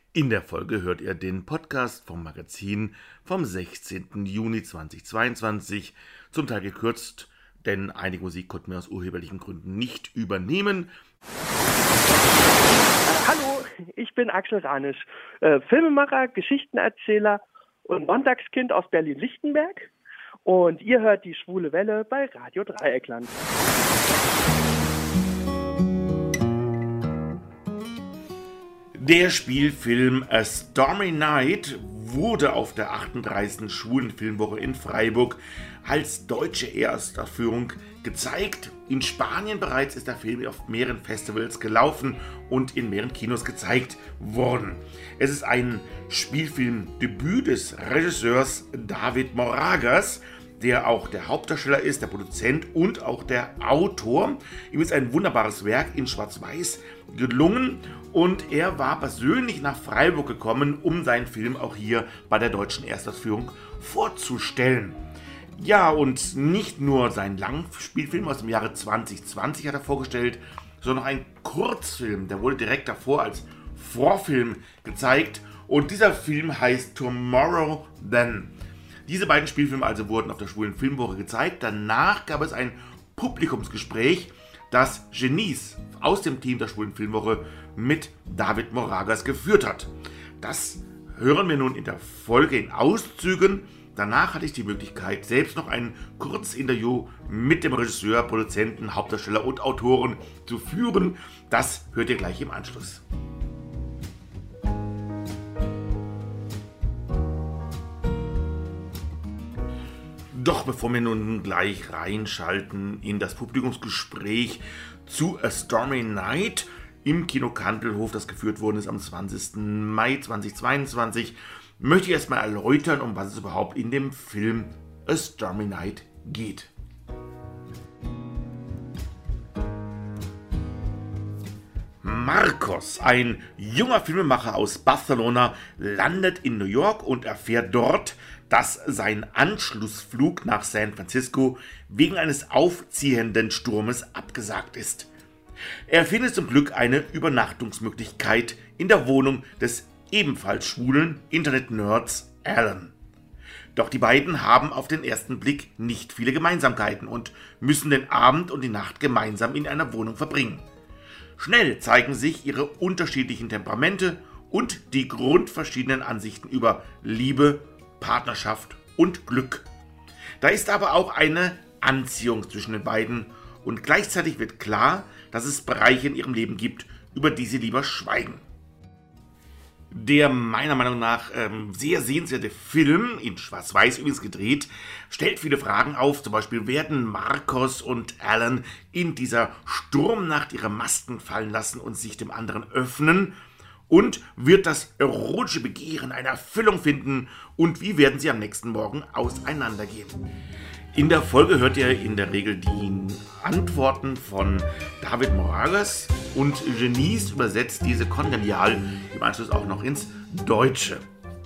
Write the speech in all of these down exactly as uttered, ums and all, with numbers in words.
In der Folge hört ihr den Podcast vom Magazin vom sechzehnten Juni zweitausendzweiundzwanzig, zum Teil gekürzt, denn einige Musik konnten wir aus urheberlichen Gründen nicht übernehmen. Hallo, ich bin Axel Ranisch, äh, Filmemacher, Geschichtenerzähler und Montagskind aus Berlin-Lichtenberg. Und ihr hört die Schwule Welle bei Radio Dreieckland. Der Spielfilm A Stormy Night wurde auf der achtunddreißigsten Schwulen Filmwoche in Freiburg als deutsche Erstaufführung gezeigt. In Spanien bereits ist der Film auf mehreren Festivals gelaufen und in mehreren Kinos gezeigt worden. Es ist ein Spielfilmdebüt des Regisseurs David Moragas, der auch der Hauptdarsteller ist, der Produzent und auch der Autor. Ihm ist ein wunderbares Werk in Schwarz-Weiß gelungen und er war persönlich nach Freiburg gekommen, um seinen Film auch hier bei der deutschen Erstausführung vorzustellen. Ja, und nicht nur seinen Langspielfilm aus dem Jahre zwanzig zwanzig hat er vorgestellt, sondern auch einen Kurzfilm, der wurde direkt davor als Vorfilm gezeigt und dieser Film heißt Tomorrow Then. Diese beiden Spielfilme also wurden auf der Schwulen Filmwoche gezeigt. Danach gab es ein Publikumsgespräch, das Genies aus dem Team der Schwulen Filmwoche mit David Moragas geführt hat. Das hören wir nun in der Folge in Auszügen. Danach hatte ich die Möglichkeit, selbst noch ein Kurzinterview mit dem Regisseur, Produzenten, Hauptdarsteller und Autoren zu führen. Das hört ihr gleich im Anschluss. Doch bevor wir nun gleich reinschalten in das Publikumsgespräch zu A Stormy Night im Kino Kandelhof, das geführt worden ist am zwanzigsten Mai zweitausendzweiundzwanzig, möchte ich erstmal erläutern, um was es überhaupt in dem Film A Stormy Night geht. Marcos, ein junger Filmemacher aus Barcelona, landet in New York und erfährt dort, dass sein Anschlussflug nach San Francisco wegen eines aufziehenden Sturmes abgesagt ist. Er findet zum Glück eine Übernachtungsmöglichkeit in der Wohnung des ebenfalls schwulen Internet-Nerds Alan. Doch die beiden haben auf den ersten Blick nicht viele Gemeinsamkeiten und müssen den Abend und die Nacht gemeinsam in einer Wohnung verbringen. Schnell zeigen sich ihre unterschiedlichen Temperamente und die grundverschiedenen Ansichten über Liebe, Partnerschaft und Glück. Da ist aber auch eine Anziehung zwischen den beiden und gleichzeitig wird klar, dass es Bereiche in ihrem Leben gibt, über die sie lieber schweigen. Der meiner Meinung nach ähm, sehr sehenswerte Film, in Schwarz-Weiß übrigens gedreht, stellt viele Fragen auf. Zum Beispiel, werden Marcos und Alan in dieser Sturmnacht ihre Masken fallen lassen und sich dem anderen öffnen? Und wird das erotische Begehren eine Erfüllung finden? Und wie werden sie am nächsten Morgen auseinandergehen? In der Folge hört ihr in der Regel die Antworten von David Moragas und Genies übersetzt diese kongenial im Anschluss auch noch ins Deutsche.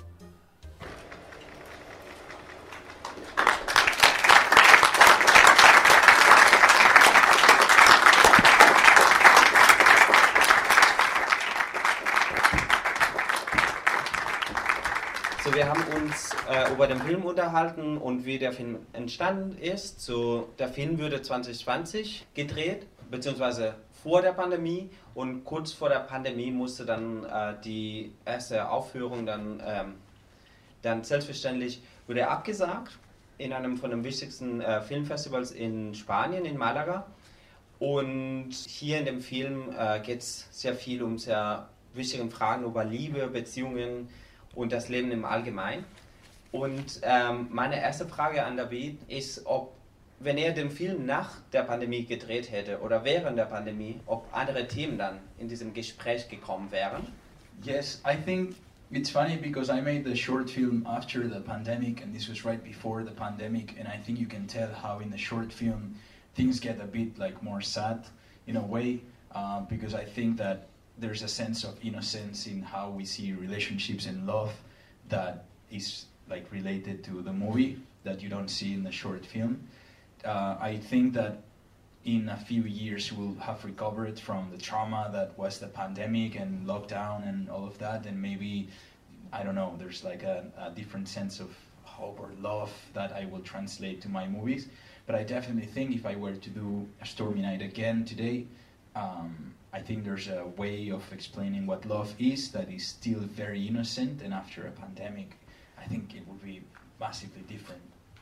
So, wir haben uns äh, über den Film unterhalten und wie der Film entstanden ist. So, der Film wurde zwanzig zwanzig gedreht, beziehungsweise vor der Pandemie, und kurz vor der Pandemie musste dann äh, die erste Aufführung dann, ähm, dann selbstverständlich wurde abgesagt in einem von den wichtigsten äh, Filmfestivals in Spanien, in Malaga. Und hier in dem Film äh, geht es sehr viel um sehr wichtige Fragen über Liebe, Beziehungen und das Leben im Allgemeinen. Und ähm, meine erste Frage an David ist, ob, wenn er den Film nach der Pandemie gedreht hätte oder während der Pandemie, ob andere Themen dann in diesem Gespräch gekommen wären. Yes, I think it's funny because I made the short film after the pandemic and this was right before the pandemic, and I think you can tell how in the short film things get a bit like more sad in a way, uh, because I think that there's a sense of innocence in how we see relationships and love that is like related to the movie that you don't see in the short film. Uh, I think that in a few years we'll have recovered from the trauma that was the pandemic and lockdown and all of that, and maybe, I don't know, there's like a, a different sense of hope or love that I will translate to my movies. But I definitely think if I were to do A Stormy Night again today, um, I think there's a way of explaining what love is that is still very innocent, and after a pandemic, I think it would be massively different.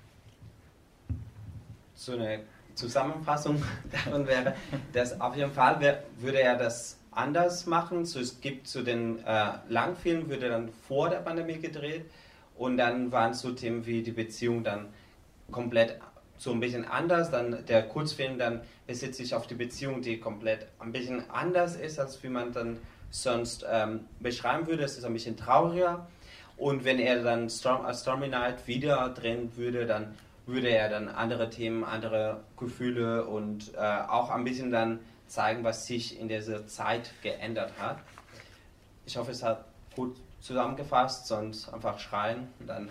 So eine Zusammenfassung davon wäre, dass auf jeden Fall wär, würde er das anders machen. So, es gibt zu so den äh, Langfilmen, würde dann vor der Pandemie gedreht, und dann waren so Themen wie die Beziehung dann komplett so ein bisschen anders. Dann der Kurzfilm dann besitzt sich auf die Beziehung, die komplett ein bisschen anders ist, als wie man dann sonst ähm, beschreiben würde. Es ist ein bisschen trauriger. Und wenn er dann Storm, A Stormy Night wieder drehen würde, dann würde er dann andere Themen, andere Gefühle und äh, auch ein bisschen dann zeigen, was sich in dieser Zeit geändert hat. Ich hoffe, es hat gut zusammengefasst, sonst einfach schreien und dann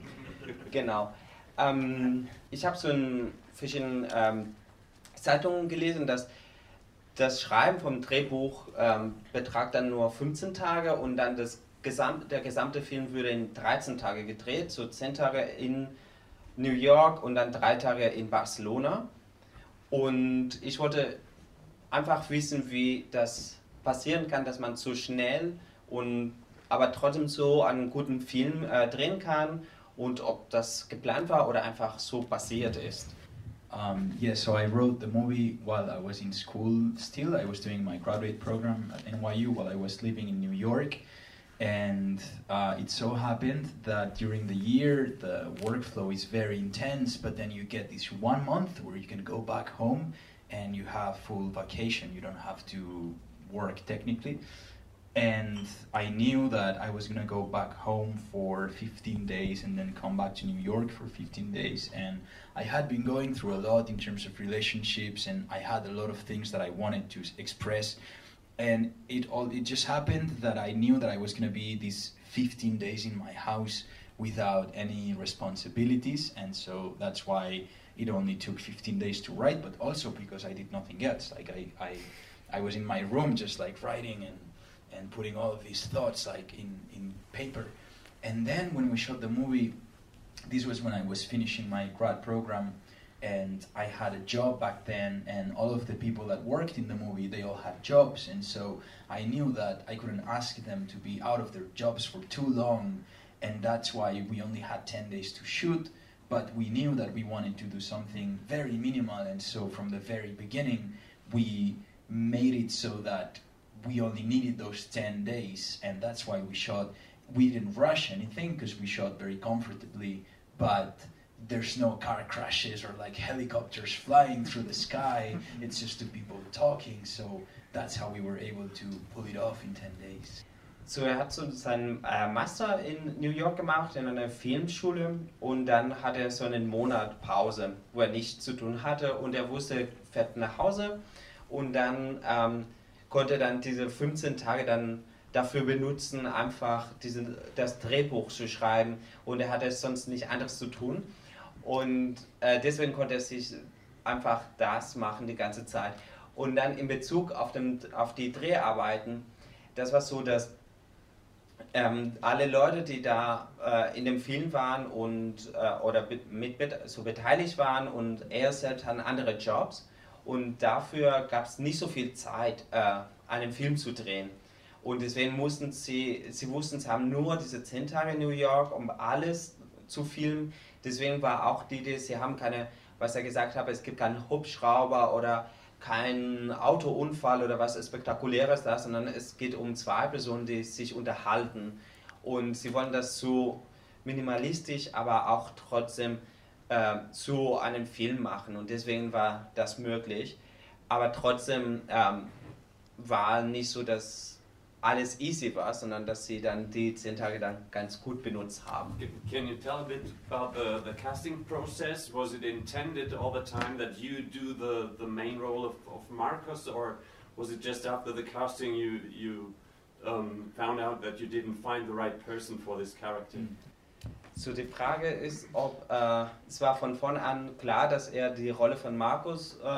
genau. Ähm, ich habe so in verschiedenen ähm, Zeitungen gelesen, dass das Schreiben vom Drehbuch ähm, betragt dann nur fünfzehn Tage, und dann das Gesamt, der gesamte Film würde in dreizehn Tage gedreht, so zehn Tage in New York und dann drei Tage in Barcelona. Und ich wollte einfach wissen, wie das passieren kann, dass man so schnell und aber trotzdem so einen guten Film äh, drehen kann, und ob das geplant war oder einfach so passiert ist. Um, yeah, so I wrote the movie while I was in school still. I was doing my graduate program at N Y U while I was living in New York. And uh, it so happened that during the year the workflow is very intense, but then you get this one month where you can go back home and you have full vacation. You don't have to work technically. And I knew that I was going to go back home for fifteen days and then come back to New York for fifteen days. And I had been going through a lot in terms of relationships, and I had a lot of things that I wanted to express. And it all it just happened that I knew that I was going to be these fifteen days in my house without any responsibilities, and so that's why it only took fifteen days to write, but also because I did nothing else. Like I, I, I was in my room just like writing and, and putting all of these thoughts like in, in paper. And then when we shot the movie, this was when I was finishing my grad program, and I had a job back then, and all of the people that worked in the movie, they all had jobs, and so I knew that I couldn't ask them to be out of their jobs for too long, and that's why we only had ten days to shoot, but we knew that we wanted to do something very minimal, and so from the very beginning, we made it so that we only needed those ten days, and that's why we shot. We didn't rush anything, because we shot very comfortably, but there's no car crashes or like helicopters flying through the sky. It's just the people talking, so that's how we were able to pull it off in ten days. So, er hat so seinen äh, Master in New York gemacht, in einer Filmschule, und dann hat er so einen Monat Pause, wo er nichts zu tun hatte, und er wusste, er fährt nach Hause, und dann ähm, konnte er dann diese fünfzehn Tage dann dafür benutzen, einfach diese, das Drehbuch zu schreiben, und er hatte sonst nicht anderes zu tun. Und äh, deswegen konnte er sich einfach das machen die ganze Zeit. Und dann in Bezug auf, den, auf die Dreharbeiten, das war so, dass ähm, alle Leute, die da äh, in dem Film waren und, äh, oder mit, mit so beteiligt waren, und er selbst hat andere Jobs, und dafür gab es nicht so viel Zeit, äh, einen Film zu drehen. Und deswegen mussten sie, sie wussten, sie haben nur diese zehn Tage in New York, um alles zu filmen. Deswegen war auch die Idee, sie haben keine, was er gesagt hat, es gibt keinen Hubschrauber oder keinen Autounfall oder was Spektakuläres da, sondern es geht um zwei Personen, die sich unterhalten. Und sie wollen das so minimalistisch, aber auch trotzdem äh, zu einem Film machen. Und deswegen war das möglich. Aber trotzdem ähm, war nicht so, dass alles easy war, sondern dass sie dann die zehn Tage dann ganz gut benutzt haben. Can you tell a bit about the, the casting process? Was it intended all the time that you do the, the main role of, of Marcus, or was it just after the casting you, you um, found out that you didn't find the right person for this character? So, die Frage ist, ob äh, es war von vorn an klar, dass er die Rolle von Markus äh,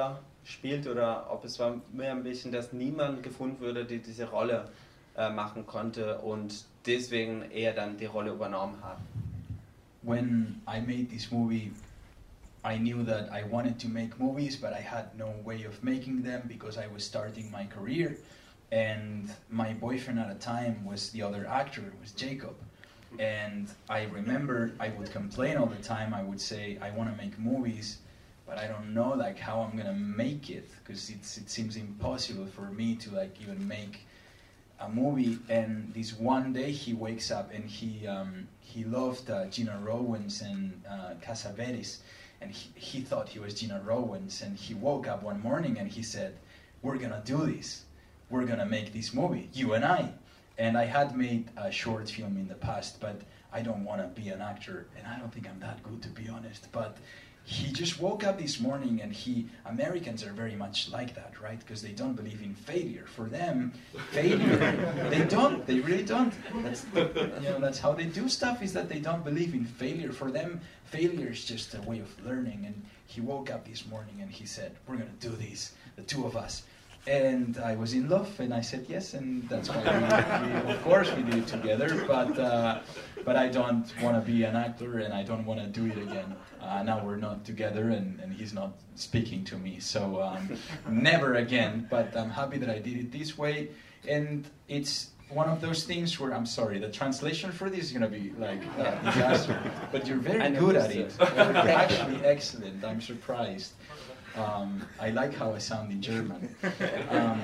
spielt oder ob es war mehr ein bisschen, dass niemand gefunden würde, der diese Rolle äh, machen konnte und deswegen er dann die Rolle übernommen hat. When I made this movie, I knew that I wanted to make movies, but I had no way of making them because I was starting my career, and my boyfriend at the time was the other actor, was Jacob. And I remember I would complain all the time. I would say, I want to make movies, but I don't know like how I'm gonna make it because it's it seems impossible for me to like even make a movie. And this one day he wakes up and he um, he loved uh, Gina Rowlands and uh, Cassavetes. And he, he thought he was Gina Rowlands, and he woke up one morning and he said, we're gonna do this. We're gonna make this movie, you and I. And I had made a short film in the past, but I don't wanna be an actor, and I don't think I'm that good, to be honest. But he just woke up this morning and he, Americans are very much like that, right? Because they don't believe in failure. For them, failure, they don't, they really don't. That's, you know, that's how they do stuff, is that they don't believe in failure. For them, failure is just a way of learning. And he woke up this morning and he said, we're gonna do this, the two of us. And I was in love, and I said yes, and that's why we, we of course we did it together. But uh, but I don't want to be an actor, and I don't want to do it again. Uh, now we're not together, and, and he's not speaking to me, so um, never again. But I'm happy that I did it this way, and it's one of those things where I'm sorry, the translation for this is going to be like a disaster. But you're very good at it. You're actually excellent. I'm surprised. Um, I like how I sound in German. Um,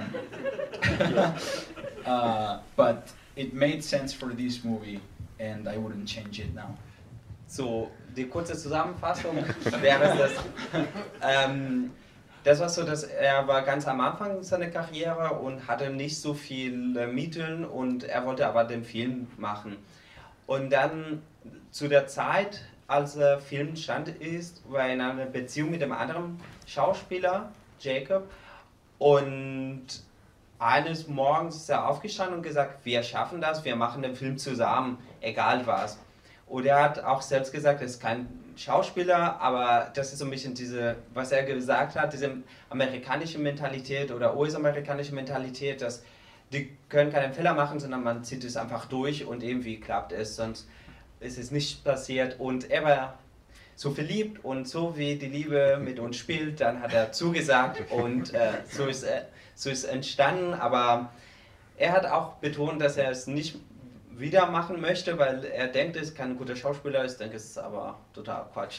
uh, but it made sense for this movie, and I wouldn't change it now. So, die kurze Zusammenfassung wäre das. Ähm, das war so, dass er war ganz am Anfang seiner Karriere und hatte nicht so viel äh, Mittel und er wollte aber den Film machen. Und dann zu der Zeit, als der Film entstanden ist, war er in einer Beziehung mit einem anderen Schauspieler, Jacob, und eines Morgens ist er aufgestanden und gesagt, wir schaffen das, wir machen den Film zusammen, egal was. Und er hat auch selbst gesagt, er ist kein Schauspieler, aber das ist so ein bisschen diese, was er gesagt hat, diese amerikanische Mentalität oder U S-amerikanische Mentalität, dass die können keinen Fehler machen, sondern man zieht es einfach durch und irgendwie klappt es, sonst ist es nicht passiert. Und er war so verliebt und so wie die Liebe mit uns spielt, dann hat er zugesagt und äh, so ist er, so ist entstanden. Aber er hat auch betont, dass er es nicht wieder machen möchte, weil er denkt, er ist kein guter Schauspieler. Ich denke, es ist aber total Quatsch.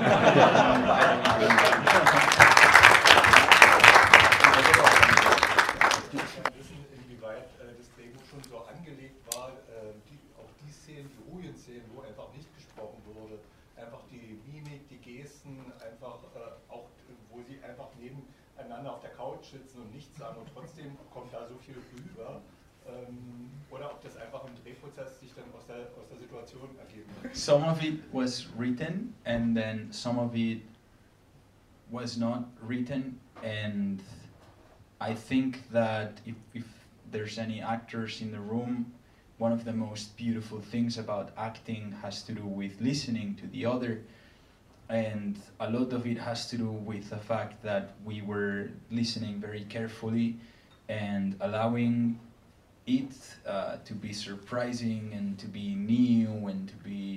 Inwieweit äh, das Drehbuch schon so angelegt war, äh, die, auch die Szenen, die ruhigen Szenen, wo einfach nicht gesprochen wurde, einfach die Mimik, die Gesten, einfach äh, auch, wo sie einfach nebeneinander auf der Couch sitzen und nichts sagen und trotzdem kommt da so viel rüber. Ähm, oder ob das einfach im Drehprozess sich dann aus der, aus der Situation ergeben hat. Some of it was written, and then some of it was not written, and I think that if, if there's any actors in the room, one of the most beautiful things about acting has to do with listening to the other, and a lot of it has to do with the fact that we were listening very carefully and allowing it uh, to be surprising and to be new and to be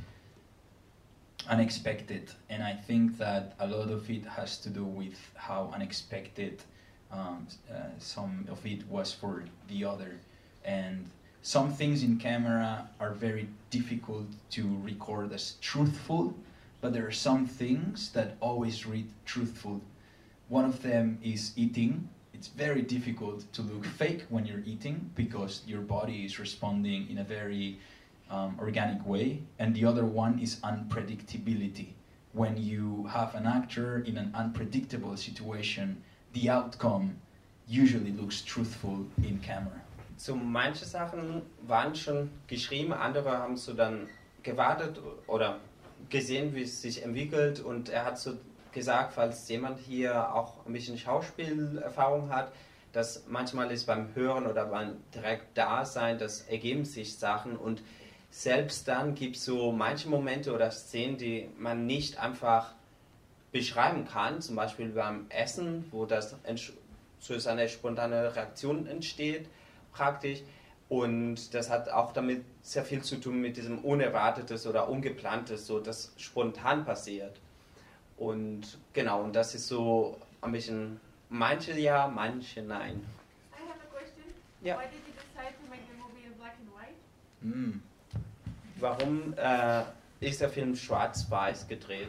unexpected. And I think that a lot of it has to do with how unexpected um, uh, some of it was for the other. And some things in camera are very difficult to record as truthful, but there are some things that always read truthful. One of them is eating. It's very difficult to look fake when you're eating because your body is responding in a very um, organic way. And the other one is unpredictability. When you have an actor in an unpredictable situation, the outcome usually looks truthful in camera. So manche Sachen waren schon geschrieben, andere haben so dann gewartet oder gesehen, wie es sich entwickelt, und er hat so gesagt, falls jemand hier auch ein bisschen Schauspielerfahrung hat, dass manchmal ist beim Hören oder beim direkt Dasein, das ergeben sich Sachen, und selbst dann gibt es so manche Momente oder Szenen, die man nicht einfach beschreiben kann, zum Beispiel beim Essen, wo das so eine spontane Reaktion entsteht, praktisch. Und das hat auch damit sehr viel zu tun mit diesem Unerwartetes oder Ungeplantes, so das spontan passiert. Und genau, und das ist so ein bisschen, manche ja, manche nein. I have a question. Ja. Why did you decide to make the movie in black and white? Mm. Warum äh, ist der Film schwarz-weiß gedreht?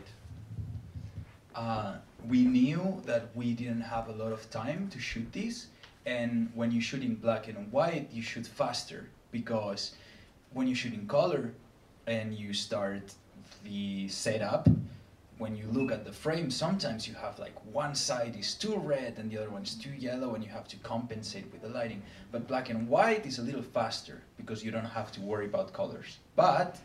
Uh, we knew that we didn't have a lot of time to shoot this, and when you shoot in black and white, you shoot faster, because when you shoot in color and you start the setup, when you look at the frame, sometimes you have like one side is too red and the other one is too yellow, and you have to compensate with the lighting. But black and white is a little faster because you don't have to worry about colors. But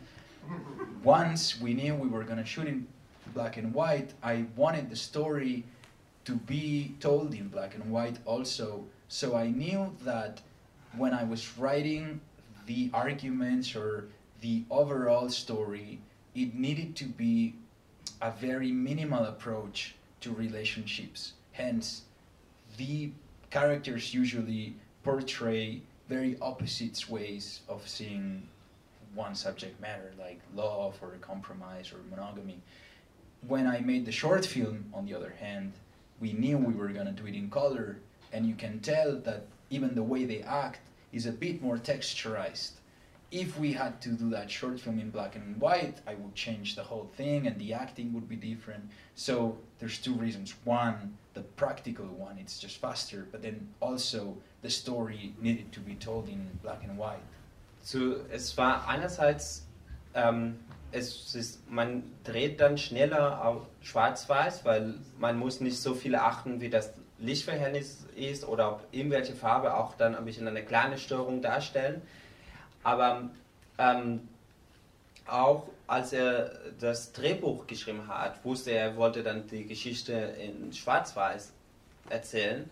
once we knew we were gonna shoot in black and white, I wanted the story to be told in black and white also, so I knew that when I was writing the arguments or the overall story, it needed to be a very minimal approach to relationships. Hence, the characters usually portray very opposite ways of seeing one subject matter, like love or compromise or monogamy. When I made the short film, on the other hand, we knew we were going to do it in color, and you can tell that even the way they act is a bit more texturized. If we had to do that short film in black and white, I would change the whole thing and the acting would be different. So there's two reasons. One, the practical one, it's just faster, but then also the story needed to be told in black and white. So, es war einerseits, ähm, es ist, man dreht dann schneller auf schwarz-weiß, weil man muss nicht so viel achten, wie das Lichtverhältnis ist oder ob irgendwelche Farbe auch dann ein bisschen eine kleine Störung darstellen. Aber ähm, auch als er das Drehbuch geschrieben hat, wusste er, er wollte dann die Geschichte in Schwarz-Weiß erzählen.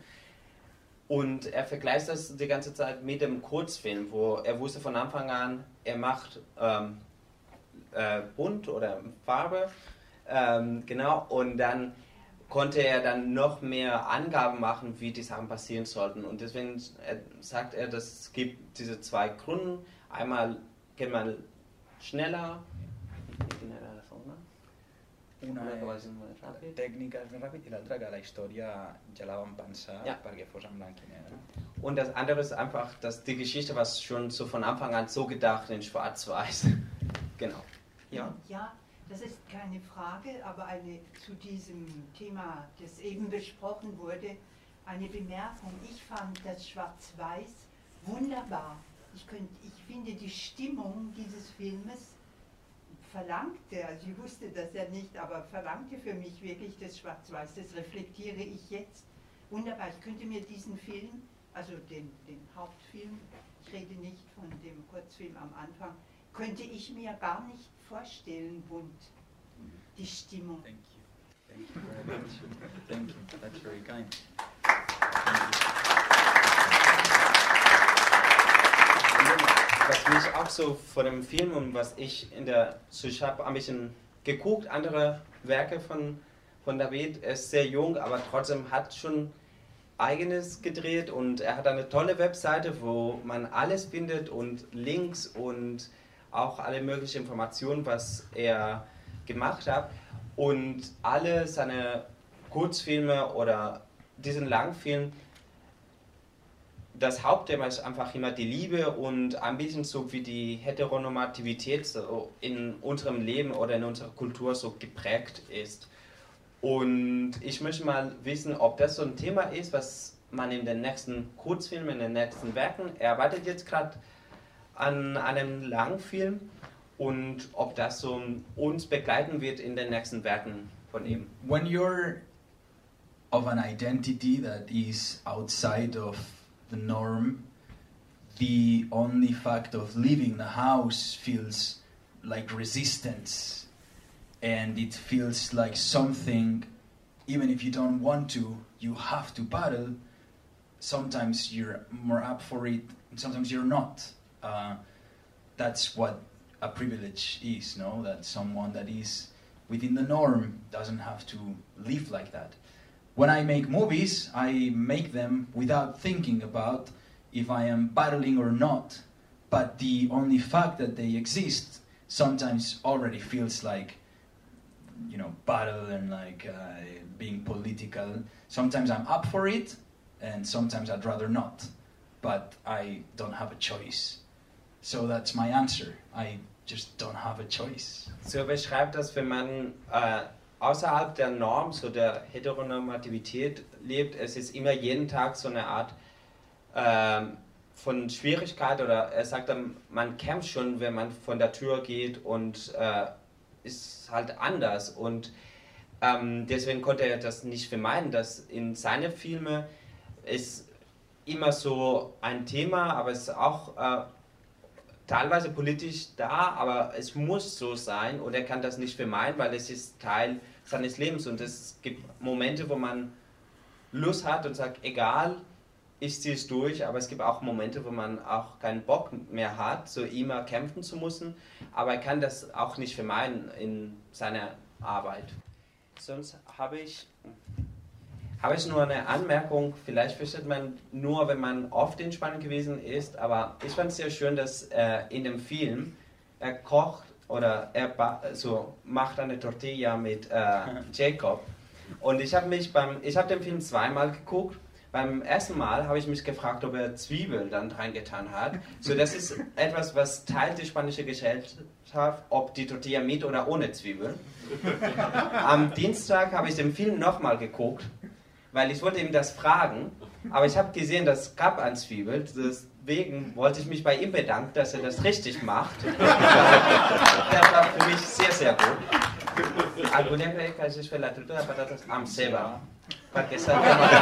Und er vergleicht das die ganze Zeit mit dem Kurzfilm, wo er wusste von Anfang an, er macht ähm, äh, bunt oder Farbe, ähm, genau, und dann konnte er dann noch mehr Angaben machen, wie die Sachen passieren sollten. Und deswegen äh, sagt er, dass es gibt diese zwei Gründe. Einmal geht man schneller. Una és tècnica, és més ràpid, i l'altra que la història ja la vam pensar ja. perquè fos en blanc i negre. Und das andere ist einfach, dass die Geschichte war schon so von Anfang an so gedacht in Schwarz-Weiß. Genau. Ja. Ja, das ist keine Frage, aber eine zu diesem Thema, das eben besprochen wurde, eine Bemerkung. Ich fand das Schwarz-Weiß wunderbar. Ich, könnt, ich finde die Stimmung dieses Filmes verlangte, also ich wusste das ja nicht, aber verlangte für mich wirklich das Schwarz-Weiß, das reflektiere ich jetzt. Wunderbar, ich könnte mir diesen Film, also den, den Hauptfilm, ich rede nicht von dem Kurzfilm am Anfang, könnte ich mir gar nicht vorstellen, bunt, die Stimmung. Thank you. Thank you very much. Thank you. That's very kind. Was mich auch so von dem Film und was ich in der, so ich habe ein bisschen geguckt, andere Werke von, von David, er ist sehr jung, aber trotzdem hat schon eigenes gedreht und er hat eine tolle Webseite, wo man alles findet und Links und auch alle möglichen Informationen, was er gemacht hat, und alle seine Kurzfilme oder diesen Langfilm, das Hauptthema ist einfach immer die Liebe und ein bisschen so wie die Heteronormativität so in unserem Leben oder in unserer Kultur so geprägt ist. Und ich möchte mal wissen, ob das so ein Thema ist, was man in den nächsten Kurzfilmen, in den nächsten Werken, er arbeitet jetzt gerade an einem Langfilm, und ob das so uns begleiten wird in den nächsten Werken von ihm. When you're of an identity that is outside of the norm, the only fact of leaving the house feels like resistance, and it feels like something, even if you don't want to, you have to battle. Sometimes you're more up for it, and sometimes you're not. Uh, that's what a privilege is, no? That someone that is within the norm doesn't have to live like that. When I make movies, I make them without thinking about if I am battling or not. But the only fact that they exist sometimes already feels like, you know, battle and like uh, being political. Sometimes I'm up for it, and sometimes I'd rather not. But I don't have a choice. So that's my answer. I just don't have a choice. So beschreibt das, wenn man äh, außerhalb der Norm, so der Heteronormativität lebt, es ist immer jeden Tag so eine Art äh, von Schwierigkeit, oder er sagt dann, man kämpft schon, wenn man von der Tür geht, und äh, ist halt anders, und ähm, deswegen konnte er das nicht vermeiden, dass in seinen Filmen ist immer so ein Thema, aber es ist auch äh, teilweise politisch da, aber es muss so sein, und er kann das nicht vermeiden, weil es ist Teil seines Lebens, und es gibt Momente, wo man Lust hat und sagt, egal, ich ziehe es durch, aber es gibt auch Momente, wo man auch keinen Bock mehr hat, so immer kämpfen zu müssen, aber er kann das auch nicht vermeiden in seiner Arbeit. Sonst habe ich, habe ich nur eine Anmerkung, vielleicht versteht man nur, wenn man oft in Spanien gewesen ist, aber ich fand es sehr schön, dass äh, in dem Film er kocht oder er so macht eine Tortilla mit äh, Jacob, und ich habe mich beim, ich habe den Film zweimal geguckt. Beim ersten Mal habe ich mich gefragt, ob er Zwiebeln dann reingetan hat. So, das ist etwas, was teilt die spanische Gesellschaft, ob die Tortilla mit oder ohne Zwiebeln. Am Dienstag habe ich den Film nochmal geguckt, weil ich wollte ihm das fragen, aber ich habe gesehen, das gab eine Zwiebel, deswegen wollte ich mich bei ihm bedanken, dass er das richtig macht. Das war für mich sehr, sehr gut. Alguna vez que haces la torta de patatas am ceba, para que salga más.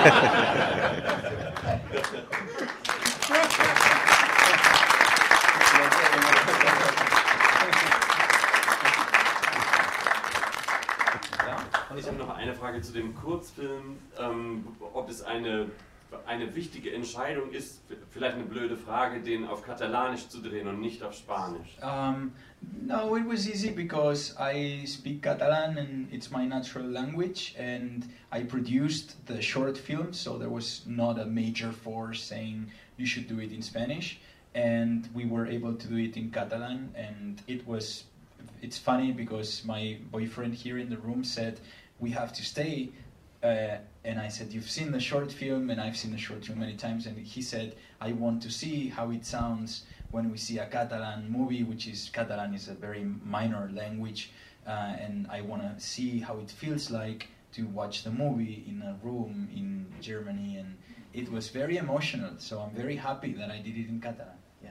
Ich habe noch eine Frage zu dem Kurzfilm, ähm, ob es eine, eine wichtige Entscheidung ist, vielleicht eine blöde Frage, den auf Katalanisch zu drehen und nicht auf Spanisch. Um, no, it was easy because I speak Catalan and it's my natural language, and I produced the short film, so there was not a major force saying you should do it in Spanish, and we were able to do it in Catalan, and it was, it's funny because my boyfriend here in the room said, we have to stay, uh, and I said, you've seen the short film, and I've seen the short film many times, and he said, I want to see how it sounds when we see a Catalan movie, which is, Catalan is a very minor language, uh, and I want to see how it feels like to watch the movie in a room in Germany, and it was very emotional, so I'm very happy that I did it in Catalan. Yeah.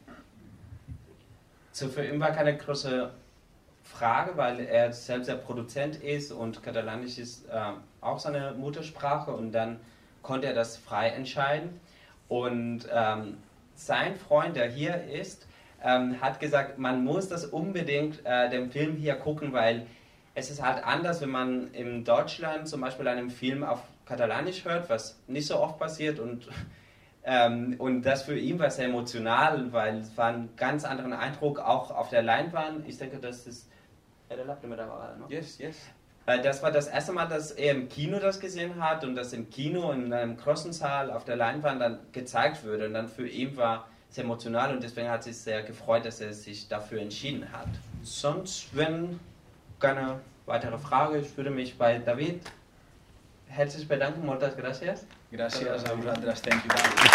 So für ihn war keine große Frage, weil er selbst der Produzent ist und Katalanisch ist äh, auch seine Muttersprache, und dann konnte er das frei entscheiden. Und ähm, sein Freund, der hier ist, ähm, hat gesagt, man muss das unbedingt äh, den Film hier gucken, weil es ist halt anders, wenn man in Deutschland zum Beispiel einen Film auf Katalanisch hört, was nicht so oft passiert, und Ähm, und das für ihn war sehr emotional, weil es war ein ganz anderen Eindruck, auch auf der Leinwand. Ich denke, das ist... Yes, yes. Äh, das war das erste Mal, dass er im Kino das gesehen hat, und das im Kino in einem großen Saal auf der Leinwand dann gezeigt wurde. Und dann für ihn war es emotional, und deswegen hat es sich sehr gefreut, dass er sich dafür entschieden hat. Sonst, wenn keine weitere Frage, ich würde mich bei David herzlich bedanken. Muchas gracias. Gracias a vosaltres. Thank you.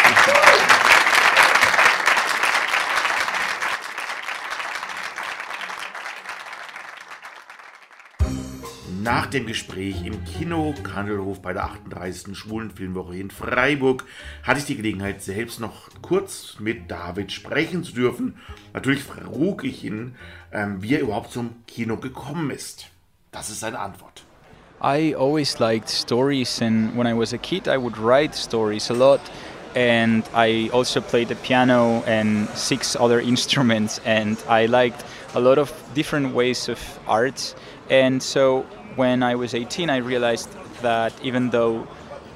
Nach dem Gespräch im Kino Kandelhof bei der achtunddreißigsten Schwulenfilmwoche in Freiburg hatte ich die Gelegenheit, selbst noch kurz mit David sprechen zu dürfen. Natürlich frug ich ihn, ähm, wie er überhaupt zum Kino gekommen ist. Das ist seine Antwort. I always liked stories, and when I was a kid I would write stories a lot, and I also played the piano and six other instruments, and I liked a lot of different ways of art. And so when I was eighteen I realized that even though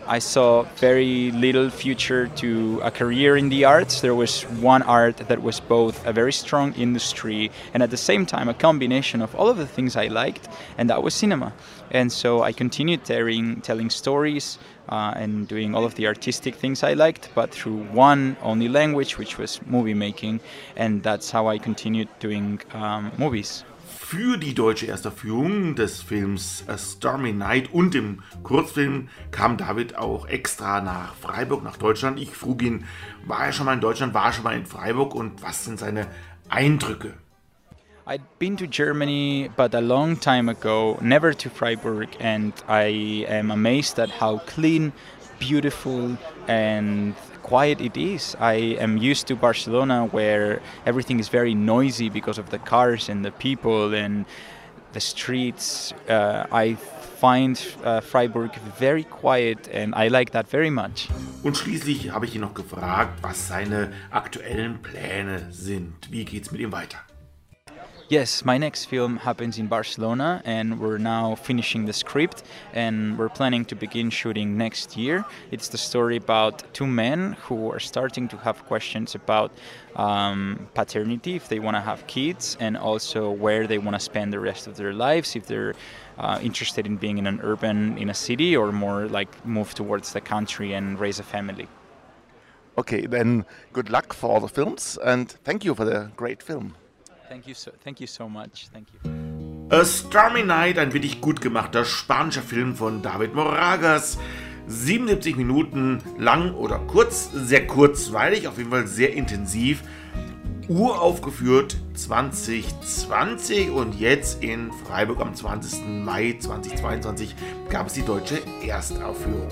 I saw very little future to a career in the arts. There was one art that was both a very strong industry and at the same time a combination of all of the things I liked, and that was cinema. And so I continued telling, telling stories uh, and doing all of the artistic things I liked, but through one only language, which was movie making, and that's how I continued doing um, movies. Für die deutsche Erstaufführung des Films A Stormy Night und dem Kurzfilm kam David auch extra nach Freiburg, nach Deutschland. Ich frug ihn, war er schon mal in Deutschland, war er schon mal in Freiburg und was sind seine Eindrücke? I'd been to Germany, but a long time ago, never to Freiburg, and I am amazed at how clean, beautiful and quiet it is. I am used to Barcelona where everything is very noisy because of the cars and the people and the streets. Uh, I find uh, Freiburg very quiet and I like that very much. Und schließlich habe ich ihn noch gefragt, was seine aktuellen Pläne sind. Wie geht's mit ihm weiter? Yes, my next film happens in Barcelona and we're now finishing the script and we're planning to begin shooting next year. It's the story about two men who are starting to have questions about um, paternity, if they want to have kids, and also where they want to spend the rest of their lives, if they're uh, interested in being in an urban, in a city, or more like move towards the country and raise a family. Okay, then good luck for all the films and thank you for the great film. Thank you so, thank you so much. Thank you. A Stormy Night, ein wirklich gut gemachter spanischer Film von David Moragas. siebenundsiebzig Minuten lang oder kurz, sehr kurzweilig, auf jeden Fall sehr intensiv. Uraufgeführt zwanzig zwanzig und jetzt in Freiburg am zwanzigsten Mai zweitausendzweiundzwanzig gab es die deutsche Erstaufführung.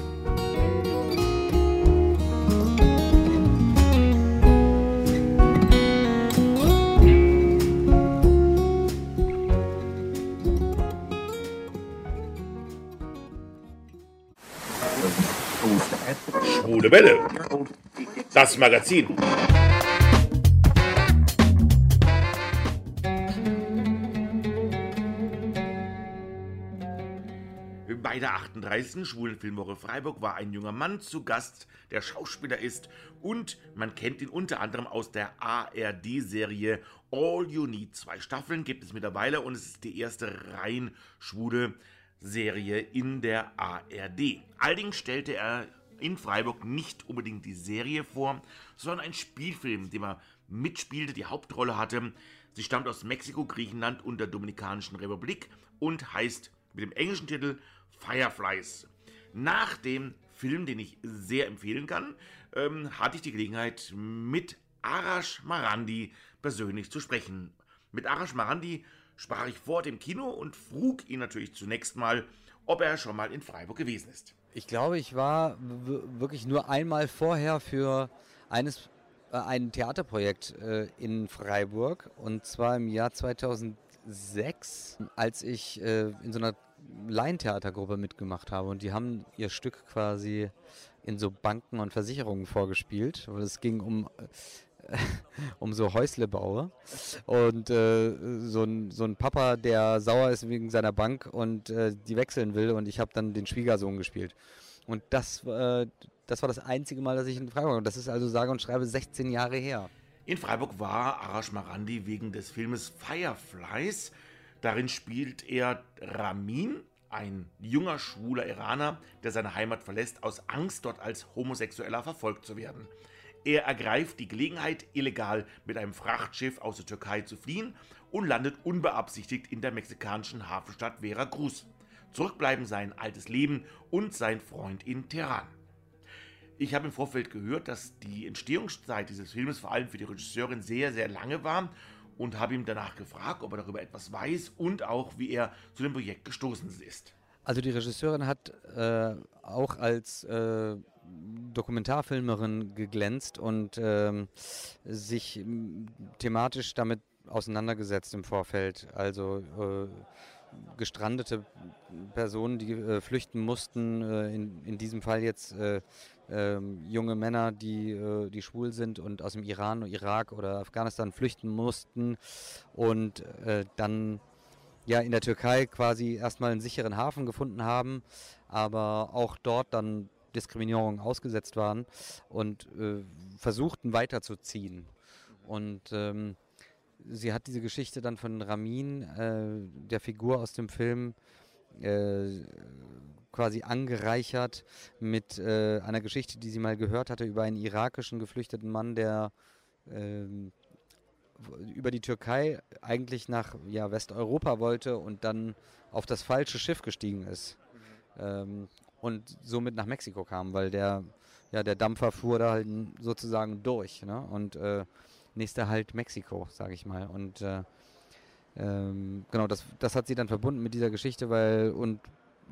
Schwule Welle, das Magazin. Bei der achtunddreißigsten Schwulen Filmwoche Freiburg war ein junger Mann zu Gast, der Schauspieler ist und man kennt ihn unter anderem aus der A R D-Serie All You Need. Zwei Staffeln gibt es mittlerweile und es ist die erste rein schwule Serie in der A R D. Allerdings stellte er in Freiburg nicht unbedingt die Serie vor, sondern ein Spielfilm, in dem er mitspielte, die Hauptrolle hatte. Sie stammt aus Mexiko, Griechenland und der Dominikanischen Republik und heißt mit dem englischen Titel Fireflies. Nach dem Film, den ich sehr empfehlen kann, ähm, hatte ich die Gelegenheit, mit Arash Marandi persönlich zu sprechen. Mit Arash Marandi sprach ich vor dem Kino und frug ihn natürlich zunächst mal, ob er schon mal in Freiburg gewesen ist. Ich glaube, ich war wirklich nur einmal vorher für eines, äh, ein Theaterprojekt äh, in Freiburg und zwar im Jahr zweitausendsechs, als ich äh, in so einer Laientheatergruppe mitgemacht habe und die haben ihr Stück quasi in so Banken und Versicherungen vorgespielt. Es ging um äh, um so Häuslebaue und äh, so, ein, so ein Papa, der sauer ist wegen seiner Bank und äh, die wechseln will und ich habe dann den Schwiegersohn gespielt. Und das, äh, das war das einzige Mal, dass ich in Freiburg war. Und das ist also sage und schreibe sechzehn Jahre her. In Freiburg war Arash Marandi wegen des Filmes Fireflies. Darin spielt er Ramin, ein junger, schwuler Iraner, der seine Heimat verlässt, aus Angst, dort als Homosexueller verfolgt zu werden. Er ergreift die Gelegenheit, illegal mit einem Frachtschiff aus der Türkei zu fliehen und landet unbeabsichtigt in der mexikanischen Hafenstadt Veracruz. Zurück bleiben sein altes Leben und sein Freund in Teheran. Ich habe im Vorfeld gehört, dass die Entstehungszeit dieses Filmes vor allem für die Regisseurin sehr, sehr lange war und habe ihm danach gefragt, ob er darüber etwas weiß und auch, wie er zu dem Projekt gestoßen ist. Also die Regisseurin hat äh, auch als äh, Dokumentarfilmerin geglänzt und äh, sich m, thematisch damit auseinandergesetzt im Vorfeld. Also äh, gestrandete Personen, die äh, flüchten mussten, äh, in, in diesem Fall jetzt äh, äh, junge Männer, die, äh, die schwul sind und aus dem Iran, Irak oder Afghanistan flüchten mussten und äh, dann ja in der Türkei quasi erstmal einen sicheren Hafen gefunden haben, aber auch dort dann Diskriminierung ausgesetzt waren und äh, versuchten weiterzuziehen. Und ähm, sie hat diese Geschichte dann von Ramin, äh, der Figur aus dem Film, äh, quasi angereichert mit äh, einer Geschichte, die sie mal gehört hatte über einen irakischen geflüchteten Mann, der äh, über die Türkei eigentlich nach ja, Westeuropa wollte und dann auf das falsche Schiff gestiegen ist. Mhm. Ähm, und somit nach Mexiko kam, weil der, ja, der Dampfer fuhr da halt sozusagen durch. Ne? Und äh, nächster Halt Mexiko, sage ich mal. Und äh, ähm, genau, das, das hat sie dann verbunden mit dieser Geschichte, weil und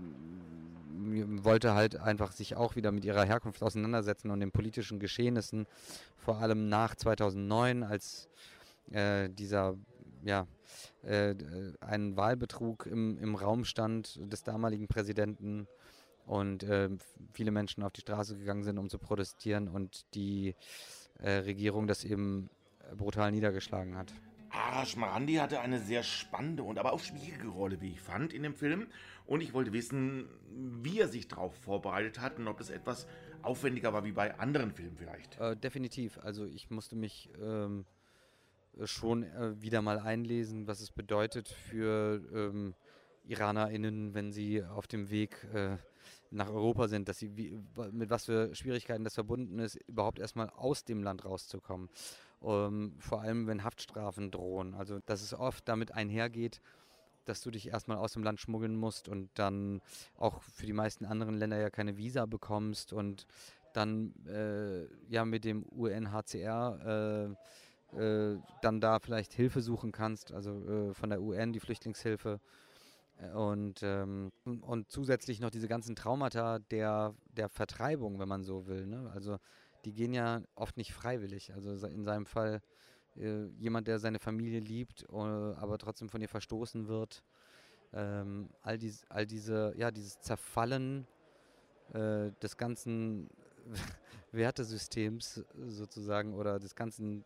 wollte halt einfach sich auch wieder mit ihrer Herkunft auseinandersetzen und den politischen Geschehnissen, vor allem nach zweitausendneun, als äh, dieser, ja, äh, ein Wahlbetrug im, im Raum stand des damaligen Präsidenten und äh, viele Menschen auf die Straße gegangen sind, um zu protestieren und die äh, Regierung das eben brutal niedergeschlagen hat. Arash Marandi hatte eine sehr spannende und aber auch schwierige Rolle, wie ich fand, in dem Film. Und ich wollte wissen, wie er sich darauf vorbereitet hat und ob es etwas aufwendiger war wie bei anderen Filmen vielleicht. Äh, definitiv. Also ich musste mich ähm, schon äh, wieder mal einlesen, was es bedeutet für ähm, IranerInnen, wenn sie auf dem Weg äh, nach Europa sind, dass sie wie, mit was für Schwierigkeiten das verbunden ist, überhaupt erstmal aus dem Land rauszukommen. Um, vor allem, wenn Haftstrafen drohen. Also, dass es oft damit einhergeht, dass du dich erstmal aus dem Land schmuggeln musst und dann auch für die meisten anderen Länder ja keine Visa bekommst und dann äh, ja mit dem U N H C R äh, äh, dann da vielleicht Hilfe suchen kannst, also äh, von der U N, die Flüchtlingshilfe. Und, ähm, und zusätzlich noch diese ganzen Traumata der, der Vertreibung, wenn man so will. Ne? Also die gehen ja oft nicht freiwillig. Also in seinem Fall äh, jemand, der seine Familie liebt, äh, aber trotzdem von ihr verstoßen wird. Ähm, all, dies, all diese, ja, dieses Zerfallen äh, des ganzen Wertesystems sozusagen oder des ganzen,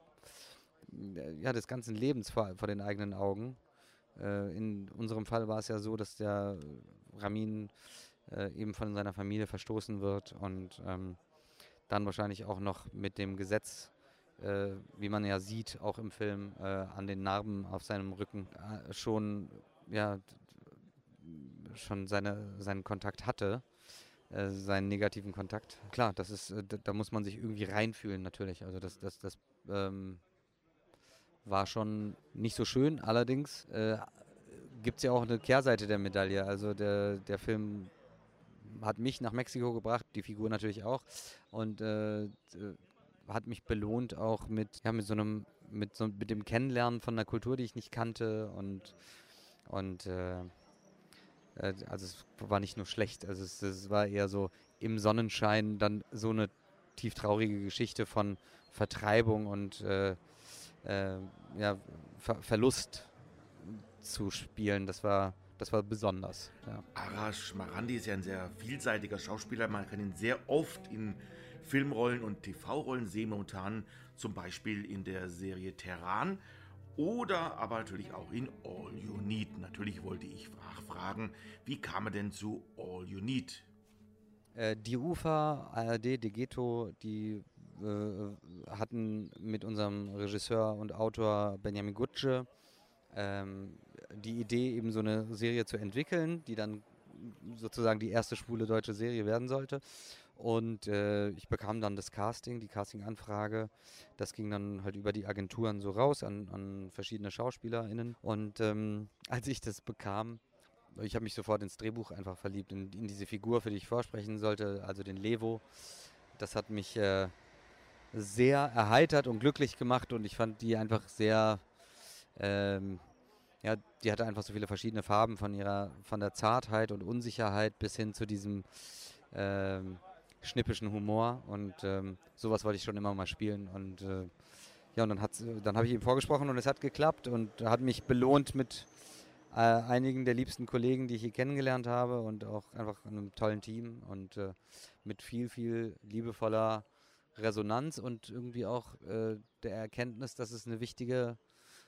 ja, des ganzen Lebens vor, vor den eigenen Augen. Äh, in unserem Fall war es ja so, dass der Ramin äh, eben von seiner Familie verstoßen wird und ähm, dann wahrscheinlich auch noch mit dem Gesetz, äh, wie man ja sieht, auch im Film, äh, an den Narben auf seinem Rücken äh, schon, ja, schon seine, seinen Kontakt hatte, äh, seinen negativen Kontakt. Klar, das ist, äh, da, da muss man sich irgendwie reinfühlen natürlich. Also das, das, das ähm, war schon nicht so schön. Allerdings äh, gibt es ja auch eine Kehrseite der Medaille. Also der, der Film hat mich nach Mexiko gebracht, die Figur natürlich auch, und äh, hat mich belohnt auch mit, ja, mit so einem, mit so mit dem Kennenlernen von einer Kultur, die ich nicht kannte, und und äh, also es war nicht nur schlecht, also es, es war eher so im Sonnenschein dann so eine tief traurige Geschichte von Vertreibung und äh, äh, ja, Ver- Verlust zu spielen. Das war Das war besonders. Ja. Arash Marandi ist ja ein sehr vielseitiger Schauspieler. Man kann ihn sehr oft in Filmrollen und T V-Rollen sehen, momentan zum Beispiel in der Serie Terran oder aber natürlich auch in All You Need. Natürlich wollte ich fragen, wie kam er denn zu All You Need? Äh, die U F A, A R D, Degeto, die äh, hatten mit unserem Regisseur und Autor Benjamin Gutsche ähm, die Idee, eben so eine Serie zu entwickeln, die dann sozusagen die erste schwule deutsche Serie werden sollte. Und äh, ich bekam dann das Casting, die Casting-Anfrage. Das ging dann halt über die Agenturen so raus an, an verschiedene SchauspielerInnen. Und ähm, als ich das bekam, ich habe mich sofort ins Drehbuch einfach verliebt, in, in diese Figur, für die ich vorsprechen sollte, also den Levo. Das hat mich äh, sehr erheitert und glücklich gemacht und ich fand die einfach sehr, ähm, ja, die hatte einfach so viele verschiedene Farben, von ihrer, von der Zartheit und Unsicherheit bis hin zu diesem ähm, schnippischen Humor, und ähm, sowas wollte ich schon immer mal spielen, und äh, ja, und dann hat's, dann habe ich ihm vorgesprochen und es hat geklappt und hat mich belohnt mit äh, einigen der liebsten Kollegen, die ich hier kennengelernt habe, und auch einfach einem tollen Team und äh, mit viel, viel liebevoller Resonanz und irgendwie auch äh, der Erkenntnis, dass es eine wichtige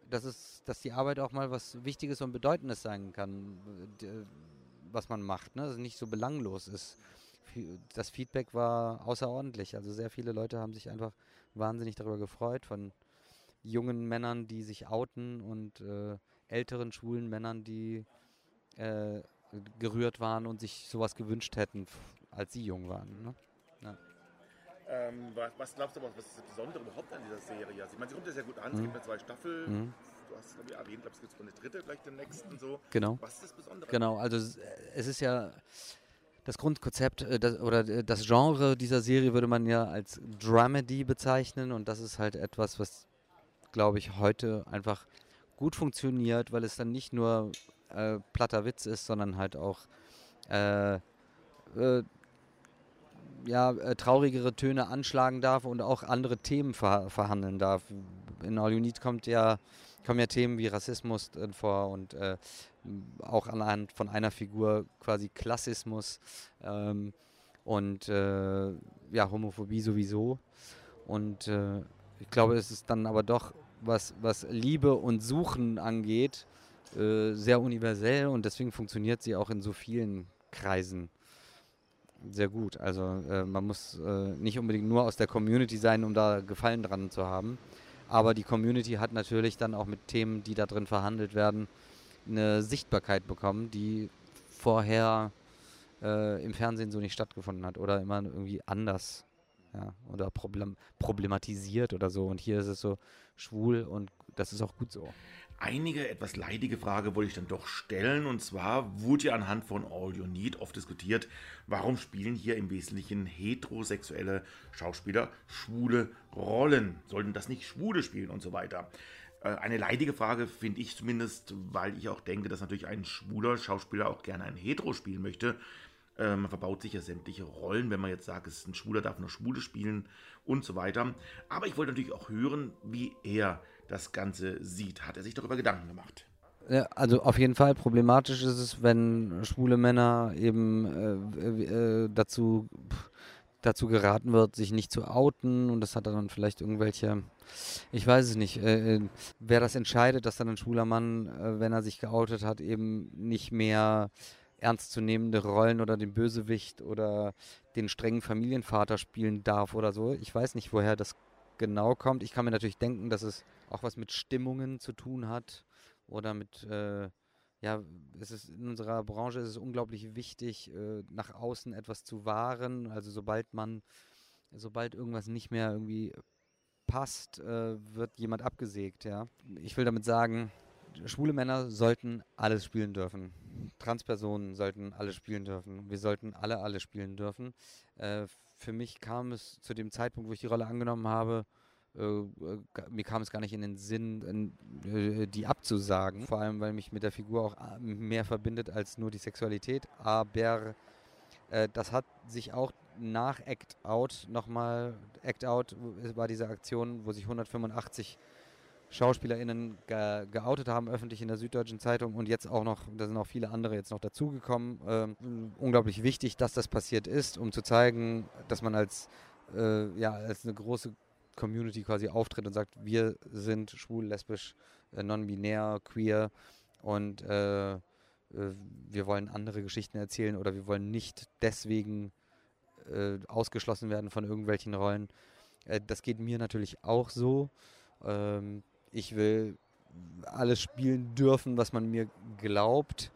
dass, es, dass die Arbeit auch mal was Wichtiges und Bedeutendes sein kann, was man macht, ne? Dass es nicht so belanglos ist. Das Feedback war außerordentlich. Also sehr viele Leute haben sich einfach wahnsinnig darüber gefreut, von jungen Männern, die sich outen und äh, älteren schwulen Männern, die äh, gerührt waren und sich sowas gewünscht hätten, als sie jung waren. Ne? Ja. Ähm, was, was glaubst du, was ist das Besondere überhaupt an dieser Serie? Also, ich meine, sie kommt ja sehr gut an, es Mhm. gibt ja zwei Staffeln, Mhm. du hast es glaube ich erwähnt, glaube es gibt eine dritte, gleich den nächsten und so. Genau. Was ist das Besondere? Genau, also es es ist ja das Grundkonzept äh, das, oder äh, das Genre dieser Serie würde man ja als Dramedy bezeichnen und das ist halt etwas, was, glaube ich, heute einfach gut funktioniert, weil es dann nicht nur äh, platter Witz ist, sondern halt auch äh, äh, ja, äh, traurigere Töne anschlagen darf und auch andere Themen ver verhandeln darf. In All You Need kommt ja, kommen ja Themen wie Rassismus drin vor und äh, auch anhand von einer Figur quasi Klassismus ähm, und äh, ja, Homophobie sowieso. Und äh, ich glaube, es ist dann aber doch, was, was Liebe und Suchen angeht, äh, sehr universell und deswegen funktioniert sie auch in so vielen Kreisen sehr gut. Also äh, man muss äh, nicht unbedingt nur aus der Community sein, um da Gefallen dran zu haben. Aber die Community hat natürlich dann auch mit Themen, die da drin verhandelt werden, eine Sichtbarkeit bekommen, die vorher äh, im Fernsehen so nicht stattgefunden hat oder immer irgendwie anders, ja, oder problem problematisiert oder so. Und hier ist es so schwul und das ist auch gut so. Einige etwas leidige Frage wollte ich dann doch stellen, und zwar wurde ja anhand von All You Need oft diskutiert, warum spielen hier im Wesentlichen heterosexuelle Schauspieler schwule Rollen? Sollten das nicht Schwule spielen und so weiter? Eine leidige Frage finde ich zumindest, weil ich auch denke, dass natürlich ein schwuler Schauspieler auch gerne einen Hetero spielen möchte. Äh, man verbaut sich ja sämtliche Rollen, wenn man jetzt sagt, es ist ein Schwuler, darf nur Schwule spielen und so weiter. Aber ich wollte natürlich auch hören, wie er das Ganze sieht. Hat er sich darüber Gedanken gemacht? Ja, also auf jeden Fall problematisch ist es, wenn schwule Männer eben äh, äh, dazu, dazu geraten wird, sich nicht zu outen und das hat dann vielleicht irgendwelche, ich weiß es nicht, äh, wer das entscheidet, dass dann ein schwuler Mann, äh, wenn er sich geoutet hat, eben nicht mehr ernstzunehmende Rollen oder den Bösewicht oder den strengen Familienvater spielen darf oder so. Ich weiß nicht, woher das genau kommt. Ich kann mir natürlich denken, dass es auch was mit Stimmungen zu tun hat oder mit, äh, ja, es ist in unserer Branche ist es unglaublich wichtig, äh, nach außen etwas zu wahren. Also sobald man, sobald irgendwas nicht mehr irgendwie passt, äh, wird jemand abgesägt, ja. Ich will damit sagen, schwule Männer sollten alles spielen dürfen. Transpersonen sollten alles spielen dürfen. Wir sollten alle alle spielen dürfen. Äh, für mich kam es zu dem Zeitpunkt, wo ich die Rolle angenommen habe, äh, mir kam es gar nicht in den Sinn, äh, die abzusagen. Vor allem, weil mich mit der Figur auch mehr verbindet als nur die Sexualität. Aber äh, das hat sich auch nach Act Out nochmal, Act Out war diese Aktion, wo sich hundertfünfundachtzig SchauspielerInnen ge geoutet haben, öffentlich in der Süddeutschen Zeitung und jetzt auch noch, da sind auch viele andere jetzt noch dazugekommen. Ähm, unglaublich wichtig, dass das passiert ist, um zu zeigen, dass man als, äh, ja, als eine große Community quasi auftritt und sagt, wir sind schwul, lesbisch, äh, non-binär, queer und äh, äh, wir wollen andere Geschichten erzählen oder wir wollen nicht deswegen äh, ausgeschlossen werden von irgendwelchen Rollen. Äh, das geht mir natürlich auch so. Ähm, Ich will alles spielen dürfen, was man mir glaubt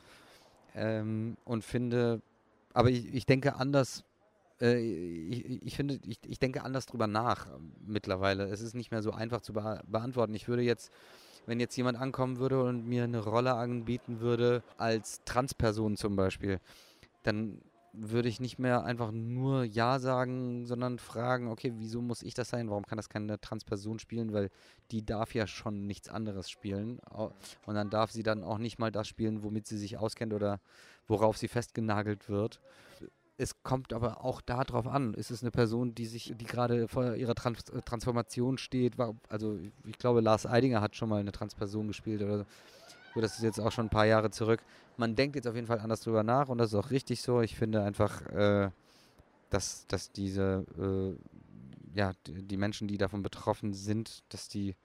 ähm, und finde, aber ich, ich denke anders, äh, ich, ich finde, ich, ich denke anders drüber nach mittlerweile. Es ist nicht mehr so einfach zu be beantworten. Ich würde jetzt, wenn jetzt jemand ankommen würde und mir eine Rolle anbieten würde, als Transperson zum Beispiel, dann würde ich nicht mehr einfach nur Ja sagen, sondern fragen, okay, wieso muss ich das sein? Warum kann das keine Transperson spielen? Weil die darf ja schon nichts anderes spielen. Und dann darf sie dann auch nicht mal das spielen, womit sie sich auskennt oder worauf sie festgenagelt wird. Es kommt aber auch darauf an, ist es eine Person, die sich, die gerade vor ihrer Trans Transformation steht? Also ich glaube, Lars Eidinger hat schon mal eine Transperson gespielt oder so. Gut, das ist jetzt auch schon ein paar Jahre zurück. Man denkt jetzt auf jeden Fall anders drüber nach und das ist auch richtig so. Ich finde einfach, äh, dass, dass diese, äh, ja, die Menschen, die davon betroffen sind, dass die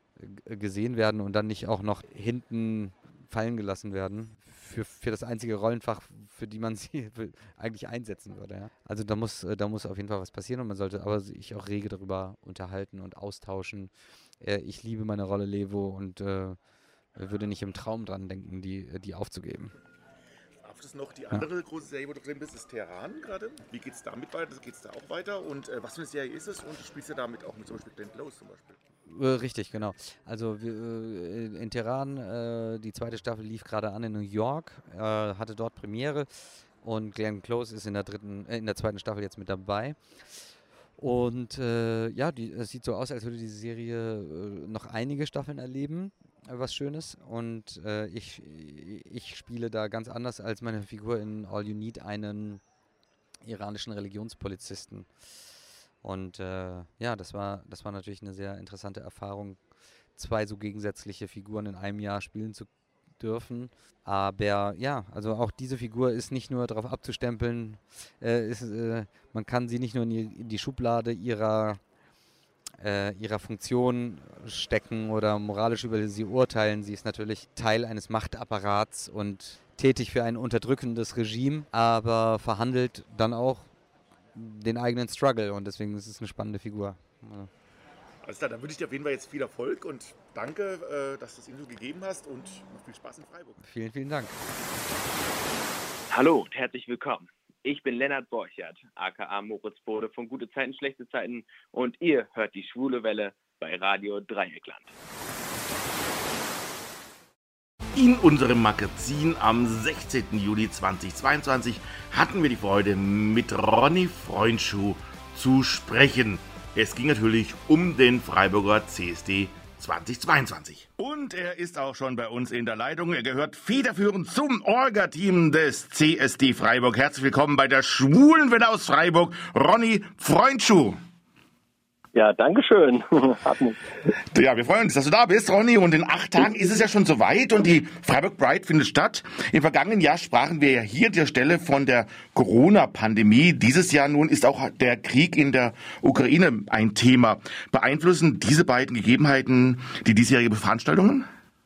g- gesehen werden und dann nicht auch noch hinten fallen gelassen werden für, für das einzige Rollenfach, für die man sie eigentlich einsetzen würde. Ja. Also da muss, da muss auf jeden Fall was passieren und man sollte aber sich auch rege darüber unterhalten und austauschen. Äh, ich liebe meine Rolle Levo und äh, würde nicht im Traum dran denken, die, die aufzugeben. Das ist noch die andere ja. große Serie, wo du drin bist, ist Teheran gerade. Wie geht es damit weiter? Geht es da auch weiter? Und äh, was für eine Serie ist es? Und du spielst ja damit auch mit zum Beispiel Glenn Close zum Beispiel. Äh, richtig, genau. Also wir, äh, in Teheran, äh, die zweite Staffel lief gerade an in New York, äh, hatte dort Premiere und Glenn Close ist in der dritten, äh, in der zweiten Staffel jetzt mit dabei. Und äh, ja, die, es sieht so aus, als würde diese Serie äh, noch einige Staffeln erleben, äh, was Schönes. Und äh, ich, ich spiele da ganz anders als meine Figur in All You Need einen iranischen Religionspolizisten. Und äh, ja, das war, das war natürlich eine sehr interessante Erfahrung, zwei so gegensätzliche Figuren in einem Jahr spielen zu dürfen. Aber ja, also auch diese Figur ist nicht nur darauf abzustempeln, äh, ist, äh, man kann sie nicht nur in die, in die Schublade ihrer, äh, ihrer Funktion stecken oder moralisch über sie urteilen. Sie ist natürlich Teil eines Machtapparats und tätig für ein unterdrückendes Regime, aber verhandelt dann auch den eigenen Struggle und deswegen ist es eine spannende Figur. Ja. Alles klar, dann wünsche ich dir auf jeden Fall jetzt viel Erfolg und danke, äh, dass du das Interview gegeben hast und noch viel Spaß in Freiburg. Vielen, vielen Dank. Hallo und herzlich willkommen. Ich bin Lennart Borchert, aka Moritz Bode von Gute Zeiten, Schlechte Zeiten und ihr hört die Schwule Welle bei Radio Dreieckland. In unserem Magazin am sechzehnten Juli zweitausendzweiundzwanzig hatten wir die Freude, mit Ronny Freundschuh zu sprechen. Es ging natürlich um den Freiburger C S D zweitausendzweiundzwanzig. Und er ist auch schon bei uns in der Leitung. Er gehört federführend zum Orga-Team des C S D Freiburg. Herzlich willkommen bei der Schwulen Welle aus Freiburg, Ronny Freundschuh. Ja, danke schön. Ja, wir freuen uns, dass du da bist, Ronny. Und in acht Tagen ist es ja schon soweit und die Freiburg Pride findet statt. Im vergangenen Jahr sprachen wir ja hier an der Stelle von der Corona-Pandemie. Dieses Jahr nun ist auch der Krieg in der Ukraine ein Thema. Beeinflussen diese beiden Gegebenheiten die diesjährige Veranstaltungen?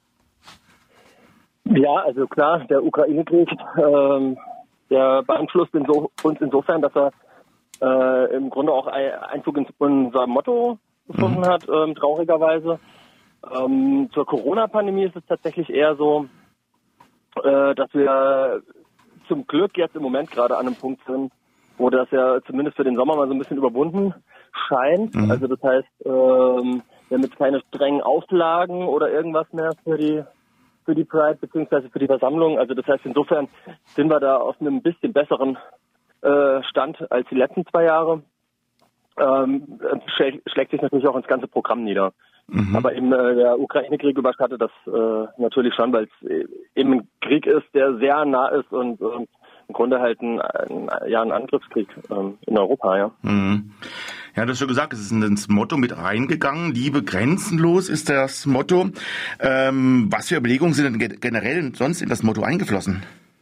Ja, also klar, der Ukraine-Krieg, ähm, der beeinflusst inso, uns insofern, dass er Äh, im Grunde auch Einzug in unser Motto gefunden mhm. hat, ähm, traurigerweise. Ähm, zur Corona-Pandemie ist es tatsächlich eher so, äh, dass wir zum Glück jetzt im Moment gerade an einem Punkt sind, wo das ja zumindest für den Sommer mal so ein bisschen überwunden scheint. Mhm. Also das heißt, ähm, wir haben jetzt keine strengen Auflagen oder irgendwas mehr für die für die Pride beziehungsweise für die Versammlung. Also das heißt, insofern sind wir da auf einem bisschen besseren Stand als die letzten zwei Jahre. Ähm, schl- schlägt sich natürlich auch ins ganze Programm nieder. Mhm. Aber eben äh, der Ukraine-Krieg überschattet das äh, natürlich schon, weil es äh, eben ein Krieg ist, der sehr nah ist und äh, im Grunde halt ein, ein, ja, ein Angriffskrieg ähm, in Europa. Ja. Mhm. Ja, du hast schon gesagt, es ist ins Motto mit reingegangen. Liebe grenzenlos ist das Motto. Ähm, was für Überlegungen sind denn ge- generell sonst in das Motto eingeflossen?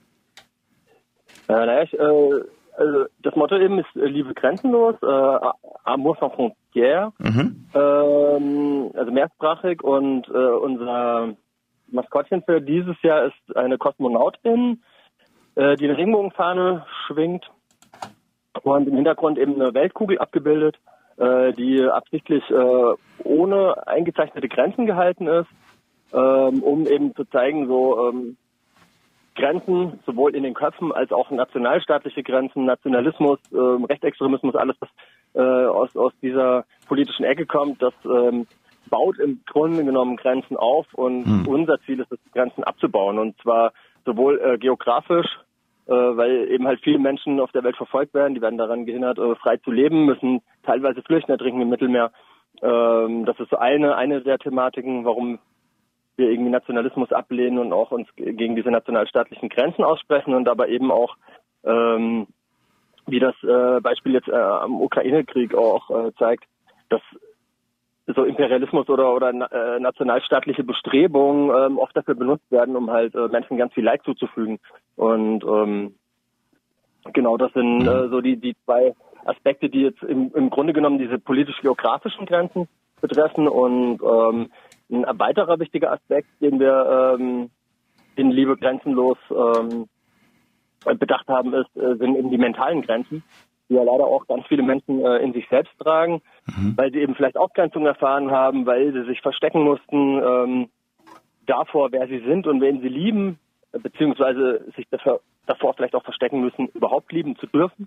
Äh, naja, ich, äh, Also das Motto eben ist äh, Liebe grenzenlos, äh, Amour sans frontières, mhm. ähm, also mehrsprachig und äh, unser Maskottchen für dieses Jahr ist eine Kosmonautin, äh, die eine Regenbogenfahne schwingt und im Hintergrund eben eine Weltkugel abgebildet, äh, die absichtlich äh, ohne eingezeichnete Grenzen gehalten ist, ähm, um eben zu zeigen, so ähm, Grenzen, sowohl in den Köpfen als auch nationalstaatliche Grenzen, Nationalismus, äh, Rechtsextremismus, alles, was äh, aus, aus dieser politischen Ecke kommt, das ähm, baut im Grunde genommen Grenzen auf und hm. unser Ziel ist es, Grenzen abzubauen und zwar sowohl äh, geografisch, äh, weil eben halt viele Menschen auf der Welt verfolgt werden, die werden daran gehindert, äh, frei zu leben, müssen teilweise flüchten, ertrinken im Mittelmeer. Ähm, das ist so eine, eine der Thematiken, warum wir irgendwie Nationalismus ablehnen und auch uns gegen diese nationalstaatlichen Grenzen aussprechen und aber eben auch, ähm, wie das äh, Beispiel jetzt äh, am Ukraine-Krieg auch äh, zeigt, dass so Imperialismus oder oder äh, nationalstaatliche Bestrebungen ähm, oft dafür benutzt werden, um halt äh, Menschen ganz viel Leid zuzufügen. Und ähm, genau das sind äh, so die die zwei Aspekte, die jetzt im, im Grunde genommen diese politisch-geografischen Grenzen betreffen und ähm, ein weiterer wichtiger Aspekt, den wir ähm, in Liebe grenzenlos ähm, bedacht haben, ist, äh, sind eben die mentalen Grenzen, die ja leider auch ganz viele Menschen äh, in sich selbst tragen, mhm. weil sie eben vielleicht Ausgrenzung erfahren haben, weil sie sich verstecken mussten ähm, davor, wer sie sind und wen sie lieben, beziehungsweise sich dafür, davor vielleicht auch verstecken müssen, überhaupt lieben zu dürfen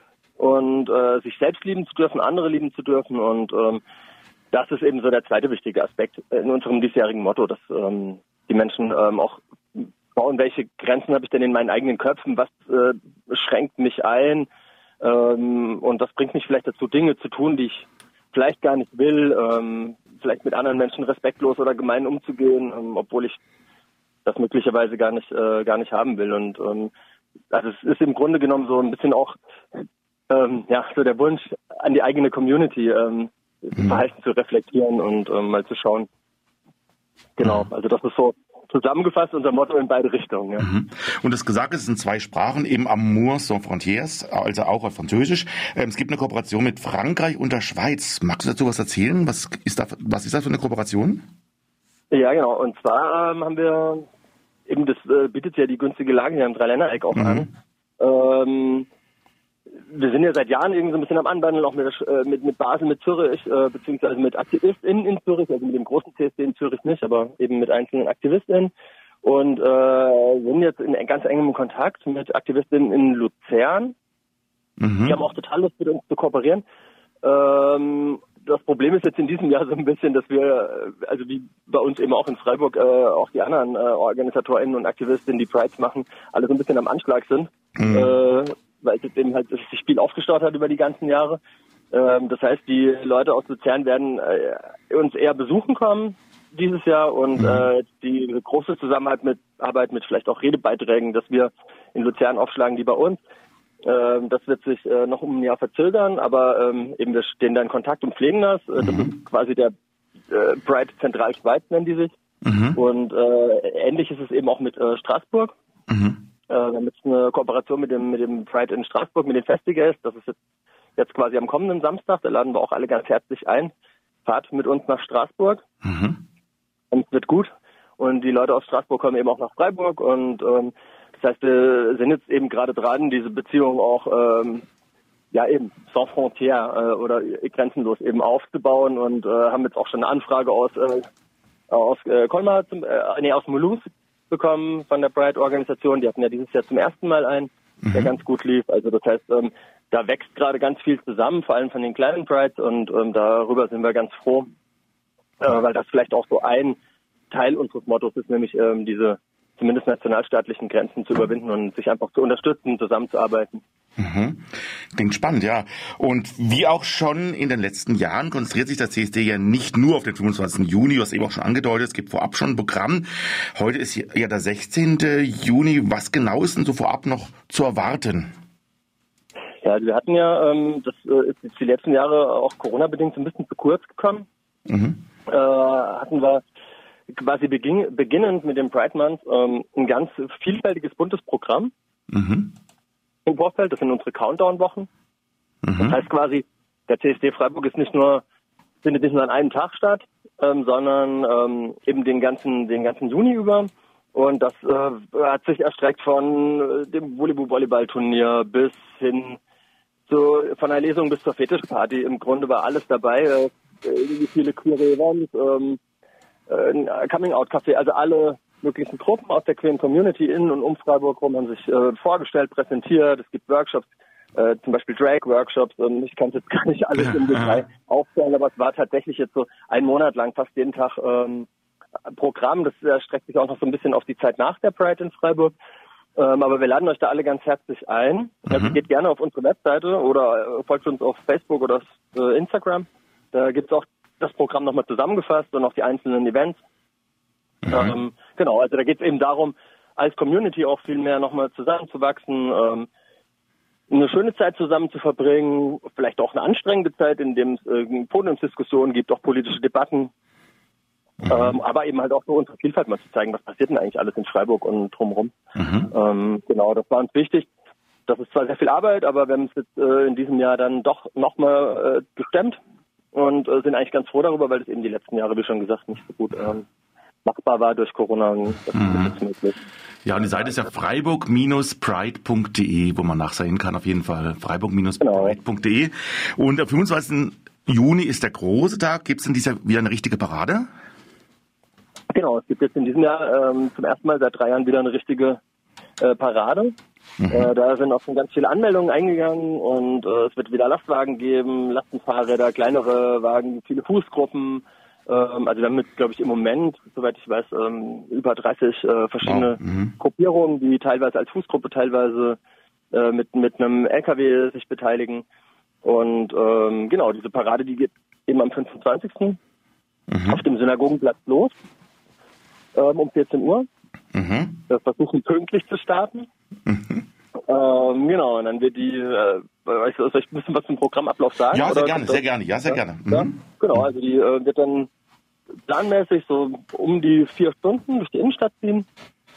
und äh, sich selbst lieben zu dürfen, andere lieben zu dürfen. Und ähm, das ist eben so der zweite wichtige Aspekt in unserem diesjährigen Motto, dass ähm, die Menschen ähm, auch schauen, welche Grenzen habe ich denn in meinen eigenen Köpfen, was äh, schränkt mich ein, ähm, und das bringt mich vielleicht dazu, Dinge zu tun, die ich vielleicht gar nicht will, ähm, vielleicht mit anderen Menschen respektlos oder gemein umzugehen, ähm, obwohl ich das möglicherweise gar nicht äh, gar nicht haben will. Und ähm, also es ist im Grunde genommen so ein bisschen auch ähm, ja so der Wunsch an die eigene Community, ähm, mhm. Verhalten zu reflektieren und ähm, mal zu schauen. Genau, also das ist so zusammengefasst unser Motto in beide Richtungen. Ja. Mhm. Und das Gesagte ist in zwei Sprachen, eben Amour sans frontières, also auch auf Französisch. Ähm, es gibt eine Kooperation mit Frankreich und der Schweiz. Magst du dazu was erzählen? Was ist, da, was ist das für eine Kooperation? Ja, genau. Und zwar ähm, haben wir eben, das äh, bietet ja die günstige Lage hier im Dreiländereck auch mhm. an. Ähm, wir sind ja seit Jahren irgendwie so ein bisschen am Anbandeln, auch mit, äh, mit, mit Basel, mit Zürich, äh, beziehungsweise mit AktivistInnen in Zürich, also mit dem großen C S D in Zürich nicht, aber eben mit einzelnen AktivistInnen. Und äh, sind jetzt in ganz engem Kontakt mit AktivistInnen in Luzern. Mhm. Die haben auch total Lust, mit uns zu kooperieren. Ähm, das Problem ist jetzt in diesem Jahr so ein bisschen, dass wir, also wie bei uns eben auch in Freiburg, äh, auch die anderen äh, OrganisatorInnen und AktivistInnen, die Prides machen, alle so ein bisschen am Anschlag sind. Mhm. Äh, weil es jetzt eben halt das Spiel aufgestaut hat über die ganzen Jahre. Ähm, das heißt, die Leute aus Luzern werden äh, uns eher besuchen kommen dieses Jahr und mhm. äh, die große Zusammenarbeit mit Arbeit mit vielleicht auch Redebeiträgen, dass wir in Luzern aufschlagen, die bei uns. Ähm, das wird sich äh, noch um ein Jahr verzögern, aber ähm, eben wir stehen da in Kontakt und pflegen das. Äh, das ist quasi der äh, Pride Zentralschweiz, nennen die sich. Mhm. Und äh, ähnlich ist es eben auch mit äh, Straßburg. Mhm. Äh, wir haben jetzt eine Kooperation mit dem, mit dem Pride in Straßburg, mit den Festivals. Das ist jetzt, jetzt quasi am kommenden Samstag. Da laden wir auch alle ganz herzlich ein. Fahrt mit uns nach Straßburg. Mhm. Und es wird gut. Und die Leute aus Straßburg kommen eben auch nach Freiburg. Und ähm, das heißt, wir sind jetzt eben gerade dran, diese Beziehung auch ähm, ja eben sans frontières äh, oder grenzenlos eben aufzubauen. Und äh, haben jetzt auch schon eine Anfrage aus, äh, aus äh, Colmar, zum, äh, nee, aus Mulhouse bekommen von der Pride-Organisation. Die hatten ja dieses Jahr zum ersten Mal einen, der mhm. ganz gut lief. Also das heißt, ähm, da wächst gerade ganz viel zusammen, vor allem von den kleinen Prides und ähm, darüber sind wir ganz froh, äh, weil das vielleicht auch so ein Teil unseres Mottos ist, nämlich ähm, diese zumindest nationalstaatlichen Grenzen zu überwinden und sich einfach zu unterstützen, zusammenzuarbeiten. Mhm. Klingt spannend, ja. Und wie auch schon in den letzten Jahren konzentriert sich das C S D ja nicht nur auf den fünfundzwanzigsten Juni, was eben auch schon angedeutet, es gibt vorab schon ein Programm. Heute ist ja der sechzehnten Juni. Was genau ist denn so vorab noch zu erwarten? Ja, also wir hatten ja, ähm, das äh, ist jetzt die letzten Jahre auch Corona-bedingt so ein bisschen zu kurz gekommen. Mhm. Äh, hatten wir quasi beginn, beginnend mit dem Pride Month ähm, ein ganz vielfältiges, buntes Programm. Mhm. Im Vorfeld, das sind unsere Countdown-Wochen. Mhm. Das heißt quasi, der C S D Freiburg ist nicht nur, findet nicht nur an einem Tag statt, ähm, sondern ähm, eben den ganzen, den ganzen Juni über. Und das äh, hat sich erstreckt von äh, dem Volleyball-Volleyball-Turnier bis hin zu, von der Lesung bis zur Fetischparty. Im Grunde war alles dabei. Äh, wie viele queere Events, ähm, äh, Coming-out-Café, also alle möglichen Gruppen aus der queeren Community in und um Freiburg rum haben sich äh, vorgestellt, präsentiert. Es gibt Workshops, äh, zum Beispiel Drag-Workshops. Und ich kann es jetzt gar nicht alles im Detail aufzählen, aber es war tatsächlich jetzt so einen Monat lang fast jeden Tag ähm, Programm. Das erstreckt sich auch noch so ein bisschen auf die Zeit nach der Pride in Freiburg. Ähm, aber wir laden euch da alle ganz herzlich ein. Mhm. Also geht gerne auf unsere Webseite oder äh, folgt uns auf Facebook oder äh, Instagram. Da gibt es auch das Programm nochmal zusammengefasst und auch die einzelnen Events. Mhm. Ähm, genau, also da geht es eben darum, als Community auch viel mehr nochmal zusammenzuwachsen, ähm, eine schöne Zeit zusammen zu verbringen, vielleicht auch eine anstrengende Zeit, in dem es äh, Podiumsdiskussionen gibt, auch politische Debatten, mhm. ähm, aber eben halt auch so unsere Vielfalt mal zu zeigen, was passiert denn eigentlich alles in Freiburg und drumherum. Mhm. Ähm, genau, das war uns wichtig. Das ist zwar sehr viel Arbeit, aber wir haben es jetzt äh, in diesem Jahr dann doch nochmal äh, gestemmt. und äh, sind eigentlich ganz froh darüber, weil das eben die letzten Jahre, wie schon gesagt, nicht so gut ähm, machbar war durch Corona. Und das Mhm. ist jetzt möglich. Ja, und die Seite ist ja freiburg Bindestrich pride Punkt de, wo man nachsehen kann, auf jeden Fall. freiburg Bindestrich pride Punkt de. Und am fünfundzwanzigsten Juni ist der große Tag. Gibt es denn dieses Jahr wieder eine richtige Parade? Genau, es gibt jetzt in diesem Jahr ähm, zum ersten Mal seit drei Jahren wieder eine richtige äh, Parade. Mhm. Äh, da sind auch schon ganz viele Anmeldungen eingegangen und äh, es wird wieder Lastwagen geben, Lastenfahrräder, kleinere Wagen, viele Fußgruppen. Ähm, also wir haben jetzt, glaube ich, im Moment, soweit ich weiß, ähm, über dreißig äh, verschiedene Wow. Mhm. Gruppierungen, die teilweise als Fußgruppe, teilweise äh, mit, mit einem L K W sich beteiligen. Und ähm, genau, diese Parade, die geht eben am fünfundzwanzigsten Mhm. auf dem Synagogenplatz los, ähm, um vierzehn Uhr. Mhm. Wir versuchen pünktlich zu starten. Mhm. Ähm, genau, und dann wird die, äh, weißt du, soll ich ein bisschen was zum Programmablauf sagen? Ja, sehr oder? gerne, sehr gerne, ja, sehr Ja? gerne. Ja, Mhm. genau, also die äh, wird dann planmäßig so um die vier Stunden durch die Innenstadt ziehen.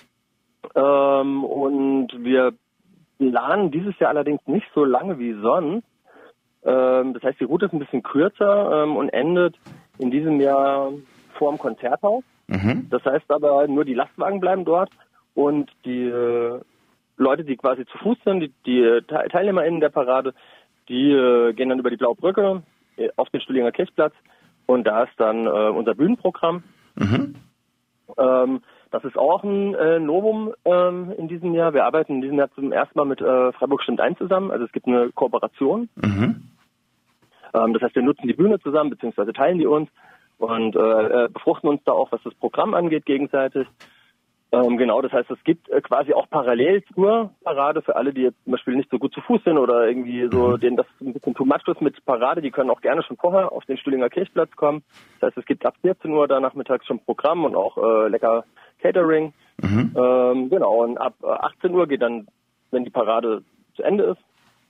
Ähm, und wir planen dieses Jahr allerdings nicht so lange wie sonst. Ähm, das heißt, die Route ist ein bisschen kürzer ähm, und endet in diesem Jahr vor dem Konzerthaus. Mhm. Das heißt aber, nur die Lastwagen bleiben dort und die äh, Leute, die quasi zu Fuß sind, die, die Te- TeilnehmerInnen der Parade, die äh, gehen dann über die Blaue Brücke äh, auf den Stühlinger Kirchplatz und da ist dann äh, unser Bühnenprogramm. Mhm. Ähm, das ist auch ein äh, Novum ähm, in diesem Jahr. Wir arbeiten in diesem Jahr zum ersten Mal mit äh, Freiburg stimmt ein zusammen. Also es gibt eine Kooperation. Mhm. Ähm, das heißt, wir nutzen die Bühne zusammen, beziehungsweise teilen die uns und äh, äh, befruchten uns da auch, was das Programm angeht, gegenseitig. Ähm, genau, das heißt, es gibt äh, quasi auch parallel zur Parade für alle, die jetzt zum Beispiel nicht so gut zu Fuß sind oder irgendwie so, denen das ein bisschen too much ist mit Parade, die können auch gerne schon vorher auf den Stühlinger Kirchplatz kommen. Das heißt, es gibt ab vierzehn Uhr da nachmittags schon Programm und auch äh, lecker Catering. Mhm. Ähm, genau, und ab äh, achtzehn Uhr geht dann, wenn die Parade zu Ende ist,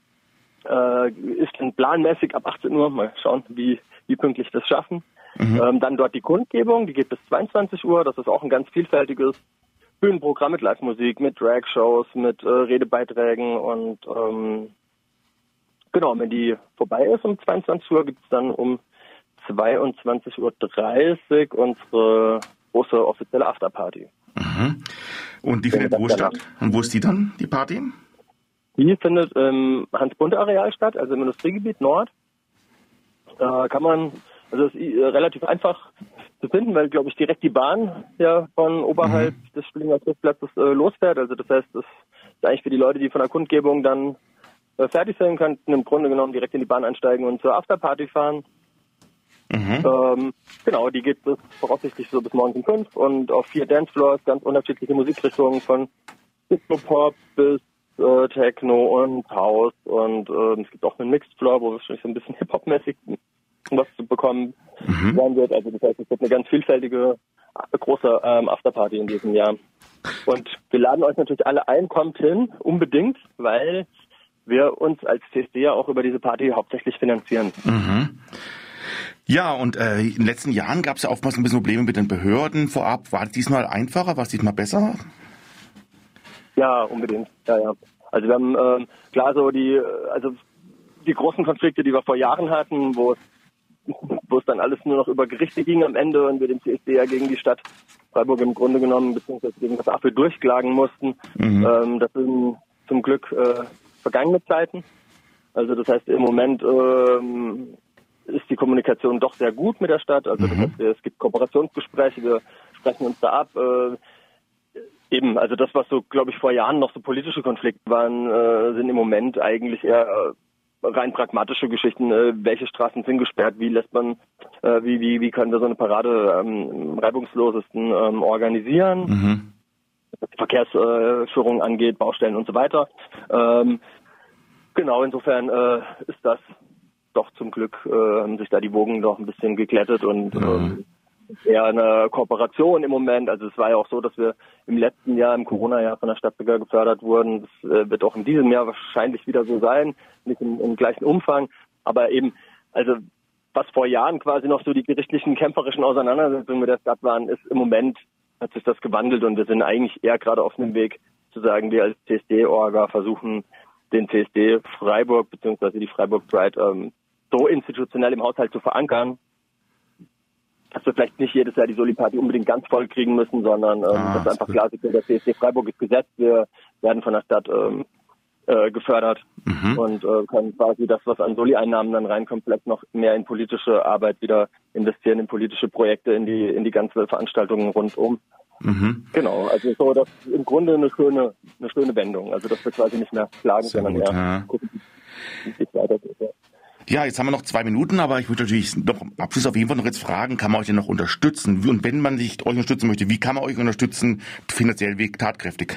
äh, ist dann planmäßig ab achtzehn Uhr, mal schauen, wie, wie pünktlich wir das schaffen. Mhm. Ähm, dann dort die Kundgebung, die geht bis zweiundzwanzig Uhr, das ist auch ein ganz vielfältiges Bühnenprogramm mit Live-Musik, mit Drag-Shows, mit äh, Redebeiträgen und ähm, genau, wenn die vorbei ist um zweiundzwanzig Uhr, gibt es dann um zweiundzwanzig Uhr dreißig unsere große offizielle Afterparty. Mhm. Und die findet wo statt? Und wo ist die dann, die Party? Die findet im Hans-Bunte-Areal statt, also im Industriegebiet Nord. Äh, kann man, also es ist äh, relativ einfach zu finden, weil, glaube ich, direkt die Bahn ja von oberhalb mhm. des Stühlinger Kirchplatzes äh, losfährt. Also das heißt, das ist eigentlich für die Leute, die von der Kundgebung dann äh, fertig sein könnten, im Grunde genommen direkt in die Bahn einsteigen und zur Afterparty fahren. Mhm. Ähm, genau, die geht bis voraussichtlich so bis morgens um fünf und auf vier Dancefloors, ganz unterschiedliche Musikrichtungen von Disco-Pop bis äh, Techno und House und äh, es gibt auch einen Mixed Floor, wo es schon so ein bisschen Hip-Hop-mäßig was zu bekommen Mhm. sein wird. Also das heißt, es wird eine ganz vielfältige, äh, große ähm, Afterparty in diesem Jahr. Und wir laden euch natürlich alle ein, kommt hin, unbedingt, weil wir uns als C S D ja auch über diese Party hauptsächlich finanzieren. Mhm. Ja, und äh, in den letzten Jahren gab es ja oftmals ein bisschen Probleme mit den Behörden vorab. War es diesmal einfacher? War es diesmal besser? Ja, unbedingt. Ja, ja. Also wir haben ähm, klar so die, also die großen Konflikte, die wir vor Jahren hatten, wo es wo es dann alles nur noch über Gerichte ging am Ende und wir den C S D ja gegen die Stadt Freiburg im Grunde genommen beziehungsweise gegen das A F Ö durchklagen mussten. Mhm. Ähm, das sind zum Glück äh, vergangene Zeiten. Also das heißt, im Moment ähm, ist die Kommunikation doch sehr gut mit der Stadt. Also das heißt, es gibt Kooperationsgespräche, wir sprechen uns da ab. Äh, eben, also das, was so, glaube ich, vor Jahren noch so politische Konflikte waren, äh, sind im Moment eigentlich eher äh, rein pragmatische Geschichten. Äh, welche Straßen sind gesperrt? Wie lässt man, äh, wie, wie, wie können wir so eine Parade am reibungslosesten ähm, organisieren? Mhm. Was die Verkehrsführung angeht, Baustellen und so weiter. Ähm, genau, insofern äh, ist das doch zum Glück, äh, haben sich da die Wogen doch ein bisschen geglättet und Mhm. ähm, eher eine Kooperation im Moment. Also es war ja auch so, dass wir im letzten Jahr, im Corona-Jahr von der Stadt sogar gefördert wurden. Das äh, wird auch in diesem Jahr wahrscheinlich wieder so sein, nicht im, im gleichen Umfang. Aber eben, also was vor Jahren quasi noch so die gerichtlichen, kämpferischen Auseinandersetzungen mit der Stadt waren, ist im Moment, hat sich das gewandelt und wir sind eigentlich eher gerade auf dem Weg zu sagen, wir als C S D-Orga versuchen, den C S D Freiburg bzw. die Freiburg Pride ähm, so institutionell im Haushalt zu verankern, dass wir vielleicht nicht jedes Jahr die Soli-Party unbedingt ganz voll kriegen müssen, sondern ähm, ah, das ist einfach klar, der C S D Freiburg ist gesetzt, wir werden von der Stadt ähm, äh, gefördert mhm. und äh, können quasi das, was an Soli-Einnahmen dann reinkommt, vielleicht noch mehr in politische Arbeit wieder investieren, in politische Projekte, in die in die ganzen Veranstaltungen rundum. Mhm. Genau, also so, das ist im Grunde eine schöne, eine schöne Wendung, also dass wir quasi nicht mehr klagen, Sehr sondern gut, eher ja. gucken, wie es sich weitergeht. Ja. Ja, jetzt haben wir noch zwei Minuten, aber ich würde natürlich noch am Abschluss auf jeden Fall noch jetzt fragen, kann man euch denn noch unterstützen? Und wenn man sich euch unterstützen möchte, wie kann man euch unterstützen, finanziell wie tatkräftig?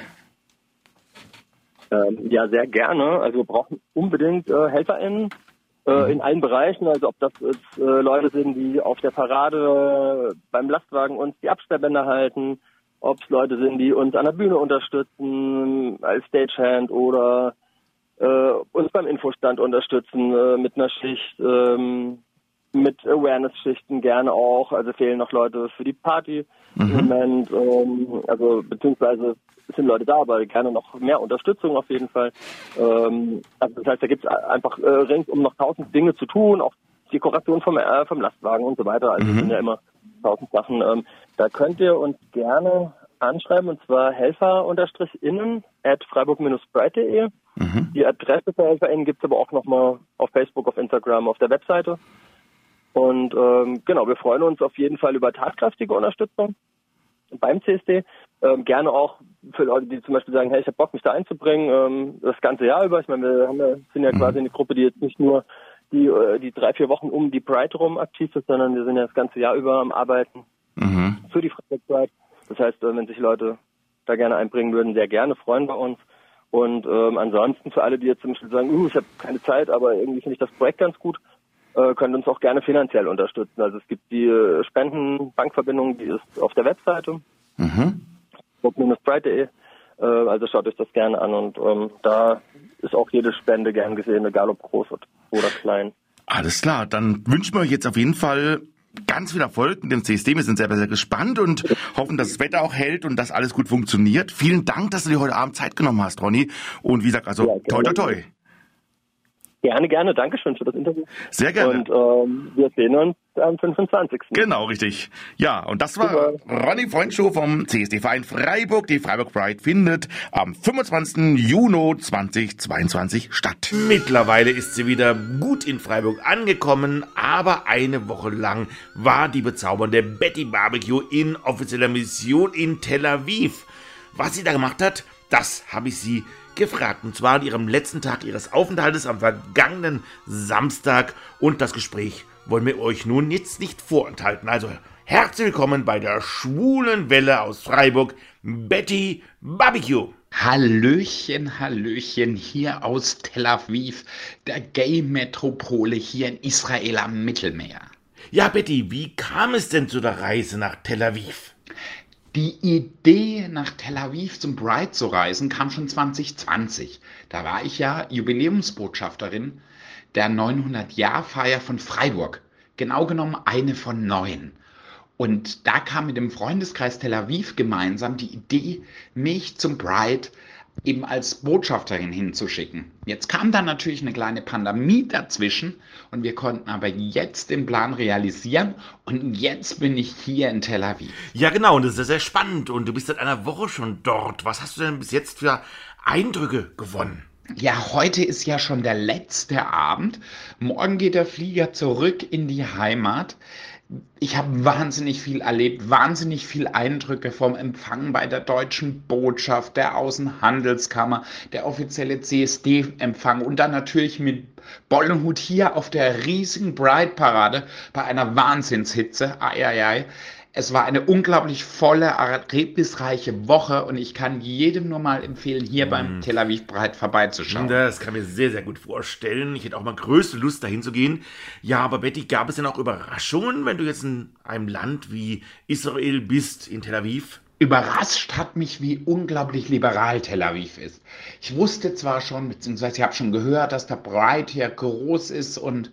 Ähm, ja, sehr gerne. Also wir brauchen unbedingt äh, HelferInnen äh, in allen Bereichen. Also ob das jetzt, äh, Leute sind, die auf der Parade äh, beim Lastwagen uns die Absperrbänder halten, ob es Leute sind, die uns an der Bühne unterstützen, als Stagehand oder äh, uns beim Infostand unterstützen äh, mit einer Schicht, ähm, mit Awareness-Schichten gerne auch. Also fehlen noch Leute für die Party mhm. im Moment. Ähm, also beziehungsweise sind Leute da, aber gerne noch mehr Unterstützung auf jeden Fall. Ähm, also das heißt, da gibt es einfach äh, ringsum noch tausend Dinge zu tun, auch Dekoration vom, äh, vom Lastwagen und so weiter. Also mhm. sind ja immer tausend Sachen. Ähm, da könnt ihr uns gerne anschreiben, und zwar helfer-innen at freiburg-breit punkt de. Mhm. Die Adresse für HelferInnen gibt es aber auch nochmal auf Facebook, auf Instagram, auf der Webseite. Und ähm, genau, wir freuen uns auf jeden Fall über tatkräftige Unterstützung beim C S D. Ähm, gerne auch für Leute, die zum Beispiel sagen, hey, ich habe Bock, mich da einzubringen, ähm, das ganze Jahr über. Ich meine, wir haben ja, sind ja mhm. quasi eine Gruppe, die jetzt nicht nur die äh, die drei, vier Wochen um die Pride rum aktiv ist, sondern wir sind ja das ganze Jahr über am Arbeiten mhm. für die Freiburg Pride. Das heißt, äh, wenn sich Leute da gerne einbringen würden, sehr gerne, freuen wir uns. Und ähm, ansonsten für alle, die jetzt zum Beispiel sagen, uh, ich habe keine Zeit, aber irgendwie finde ich das Projekt ganz gut, äh, könnt uns auch gerne finanziell unterstützen. Also es gibt die äh, Spenden-Bankverbindung, die ist auf der Webseite, mhm. freiburg breit punkt de. Äh, also schaut euch das gerne an und ähm, da ist auch jede Spende gern gesehen, egal ob groß oder klein. Alles klar, dann wünschen wir euch jetzt auf jeden Fall ganz viel Erfolg mit dem C S D. Wir sind sehr, sehr gespannt und hoffen, dass das Wetter auch hält und dass alles gut funktioniert. Vielen Dank, dass du dir heute Abend Zeit genommen hast, Ronny. Und wie gesagt, also ja, toi, toi, toi. Gerne, gerne. Dankeschön für das Interview. Sehr gerne. Und ähm, wir sehen uns am fünfundzwanzigsten Genau, richtig. Ja, und das war Super. Ronny Freundschuh vom C S D-Verein Freiburg. Die Freiburg Pride findet am fünfundzwanzigsten Juni zweitausendzweiundzwanzig statt. Mittlerweile ist sie wieder gut in Freiburg angekommen, aber eine Woche lang war die bezaubernde Betty Barbecue in offizieller Mission in Tel Aviv. Was sie da gemacht hat, das habe ich sie gefragt, und zwar an ihrem letzten Tag ihres Aufenthaltes am vergangenen Samstag, und das Gespräch wollen wir euch nun jetzt nicht vorenthalten. Also herzlich willkommen bei der Schwulen Welle aus Freiburg, Betty Barbecue. Hallöchen, Hallöchen, hier aus Tel Aviv, der Gay-Metropole hier in Israel am Mittelmeer. Ja, Betty, wie kam es denn zu der Reise nach Tel Aviv? Die Idee, nach Tel Aviv zum Pride zu reisen, kam schon zwanzig zwanzig. Da war ich ja Jubiläumsbotschafterin der neunhundert-Jahr-Feier von Freiburg. Genau genommen eine von neun. Und da kam mit dem Freundeskreis Tel Aviv gemeinsam die Idee, mich zum Pride eben als Botschafterin hinzuschicken. Jetzt kam dann natürlich eine kleine Pandemie dazwischen und wir konnten aber jetzt den Plan realisieren und jetzt bin ich hier in Tel Aviv. Ja genau, und das ist sehr spannend und du bist seit einer Woche schon dort. Was hast du denn bis jetzt für Eindrücke gewonnen? Ja, heute ist ja schon der letzte Abend. Morgen geht der Flieger zurück in die Heimat. Ich habe wahnsinnig viel erlebt, wahnsinnig viel Eindrücke vom Empfang bei der Deutschen Botschaft, der Außenhandelskammer, der offizielle C S D-Empfang und dann natürlich mit Bollenhut hier auf der riesigen Pride-Parade bei einer Wahnsinnshitze. Ai, ai, ai. Es war eine unglaublich volle, erlebnisreiche Woche und ich kann jedem nur mal empfehlen, hier mm. beim Tel Aviv Pride vorbeizuschauen. Das kann ich mir sehr, sehr gut vorstellen. Ich hätte auch mal größte Lust, dahin zu gehen. Ja, aber Betty, gab es denn auch Überraschungen, wenn du jetzt in einem Land wie Israel bist, in Tel Aviv? Überrascht hat mich, wie unglaublich liberal Tel Aviv ist. Ich wusste zwar schon, beziehungsweise ich habe schon gehört, dass der Pride hier groß ist und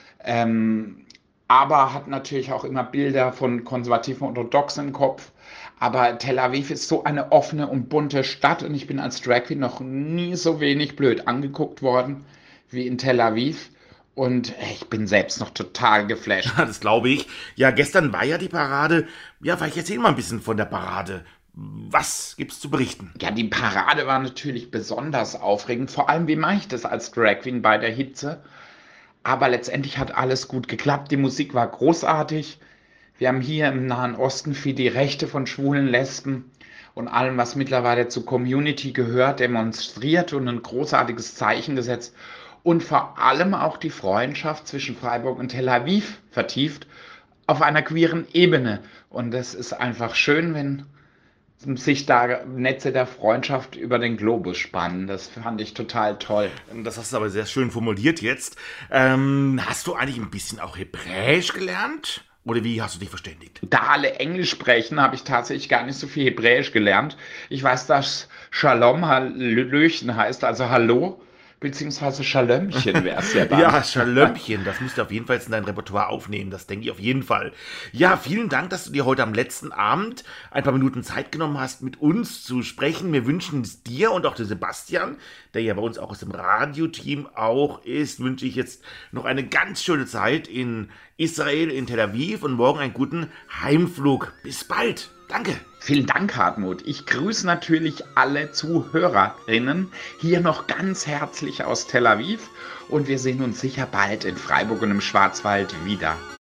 ähm, aber hat natürlich auch immer Bilder von konservativen und orthodoxen im Kopf. Aber Tel Aviv ist so eine offene und bunte Stadt und ich bin als Drag Queen noch nie so wenig blöd angeguckt worden wie in Tel Aviv. Und ich bin selbst noch total geflasht. Das glaube ich. Ja, gestern war ja die Parade. Ja, vielleicht erzähl mal ein bisschen von der Parade. Was gibt's zu berichten? Ja, die Parade war natürlich besonders aufregend. Vor allem, wie mache ich das als Drag Queen bei der Hitze? Aber letztendlich hat alles gut geklappt. Die Musik war großartig. Wir haben hier im Nahen Osten für die Rechte von schwulen Lesben und allem, was mittlerweile zur Community gehört, demonstriert und ein großartiges Zeichen gesetzt. Und vor allem auch die Freundschaft zwischen Freiburg und Tel Aviv vertieft auf einer queeren Ebene. Und das ist einfach schön, wenn sich da Netze der Freundschaft über den Globus spannen. Das fand ich total toll. Das hast du aber sehr schön formuliert jetzt. Ähm, hast du eigentlich ein bisschen auch Hebräisch gelernt? Oder wie hast du dich verständigt? Da alle Englisch sprechen, habe ich tatsächlich gar nicht so viel Hebräisch gelernt. Ich weiß, dass Shalom Hallöchen heißt, also Hallo. Beziehungsweise Schalömchen wäre es ja dann. Ja, Schalömchen, das musst du auf jeden Fall in dein Repertoire aufnehmen, das denke ich auf jeden Fall. Ja, vielen Dank, dass du dir heute am letzten Abend ein paar Minuten Zeit genommen hast, mit uns zu sprechen. Wir wünschen es dir und auch dem Sebastian, der ja bei uns auch aus dem Radioteam auch ist, wünsche ich jetzt noch eine ganz schöne Zeit in Israel, in Tel Aviv und morgen einen guten Heimflug. Bis bald. Danke. Vielen Dank, Hartmut. Ich grüße natürlich alle Zuhörerinnen hier noch ganz herzlich aus Tel Aviv und wir sehen uns sicher bald in Freiburg und im Schwarzwald wieder.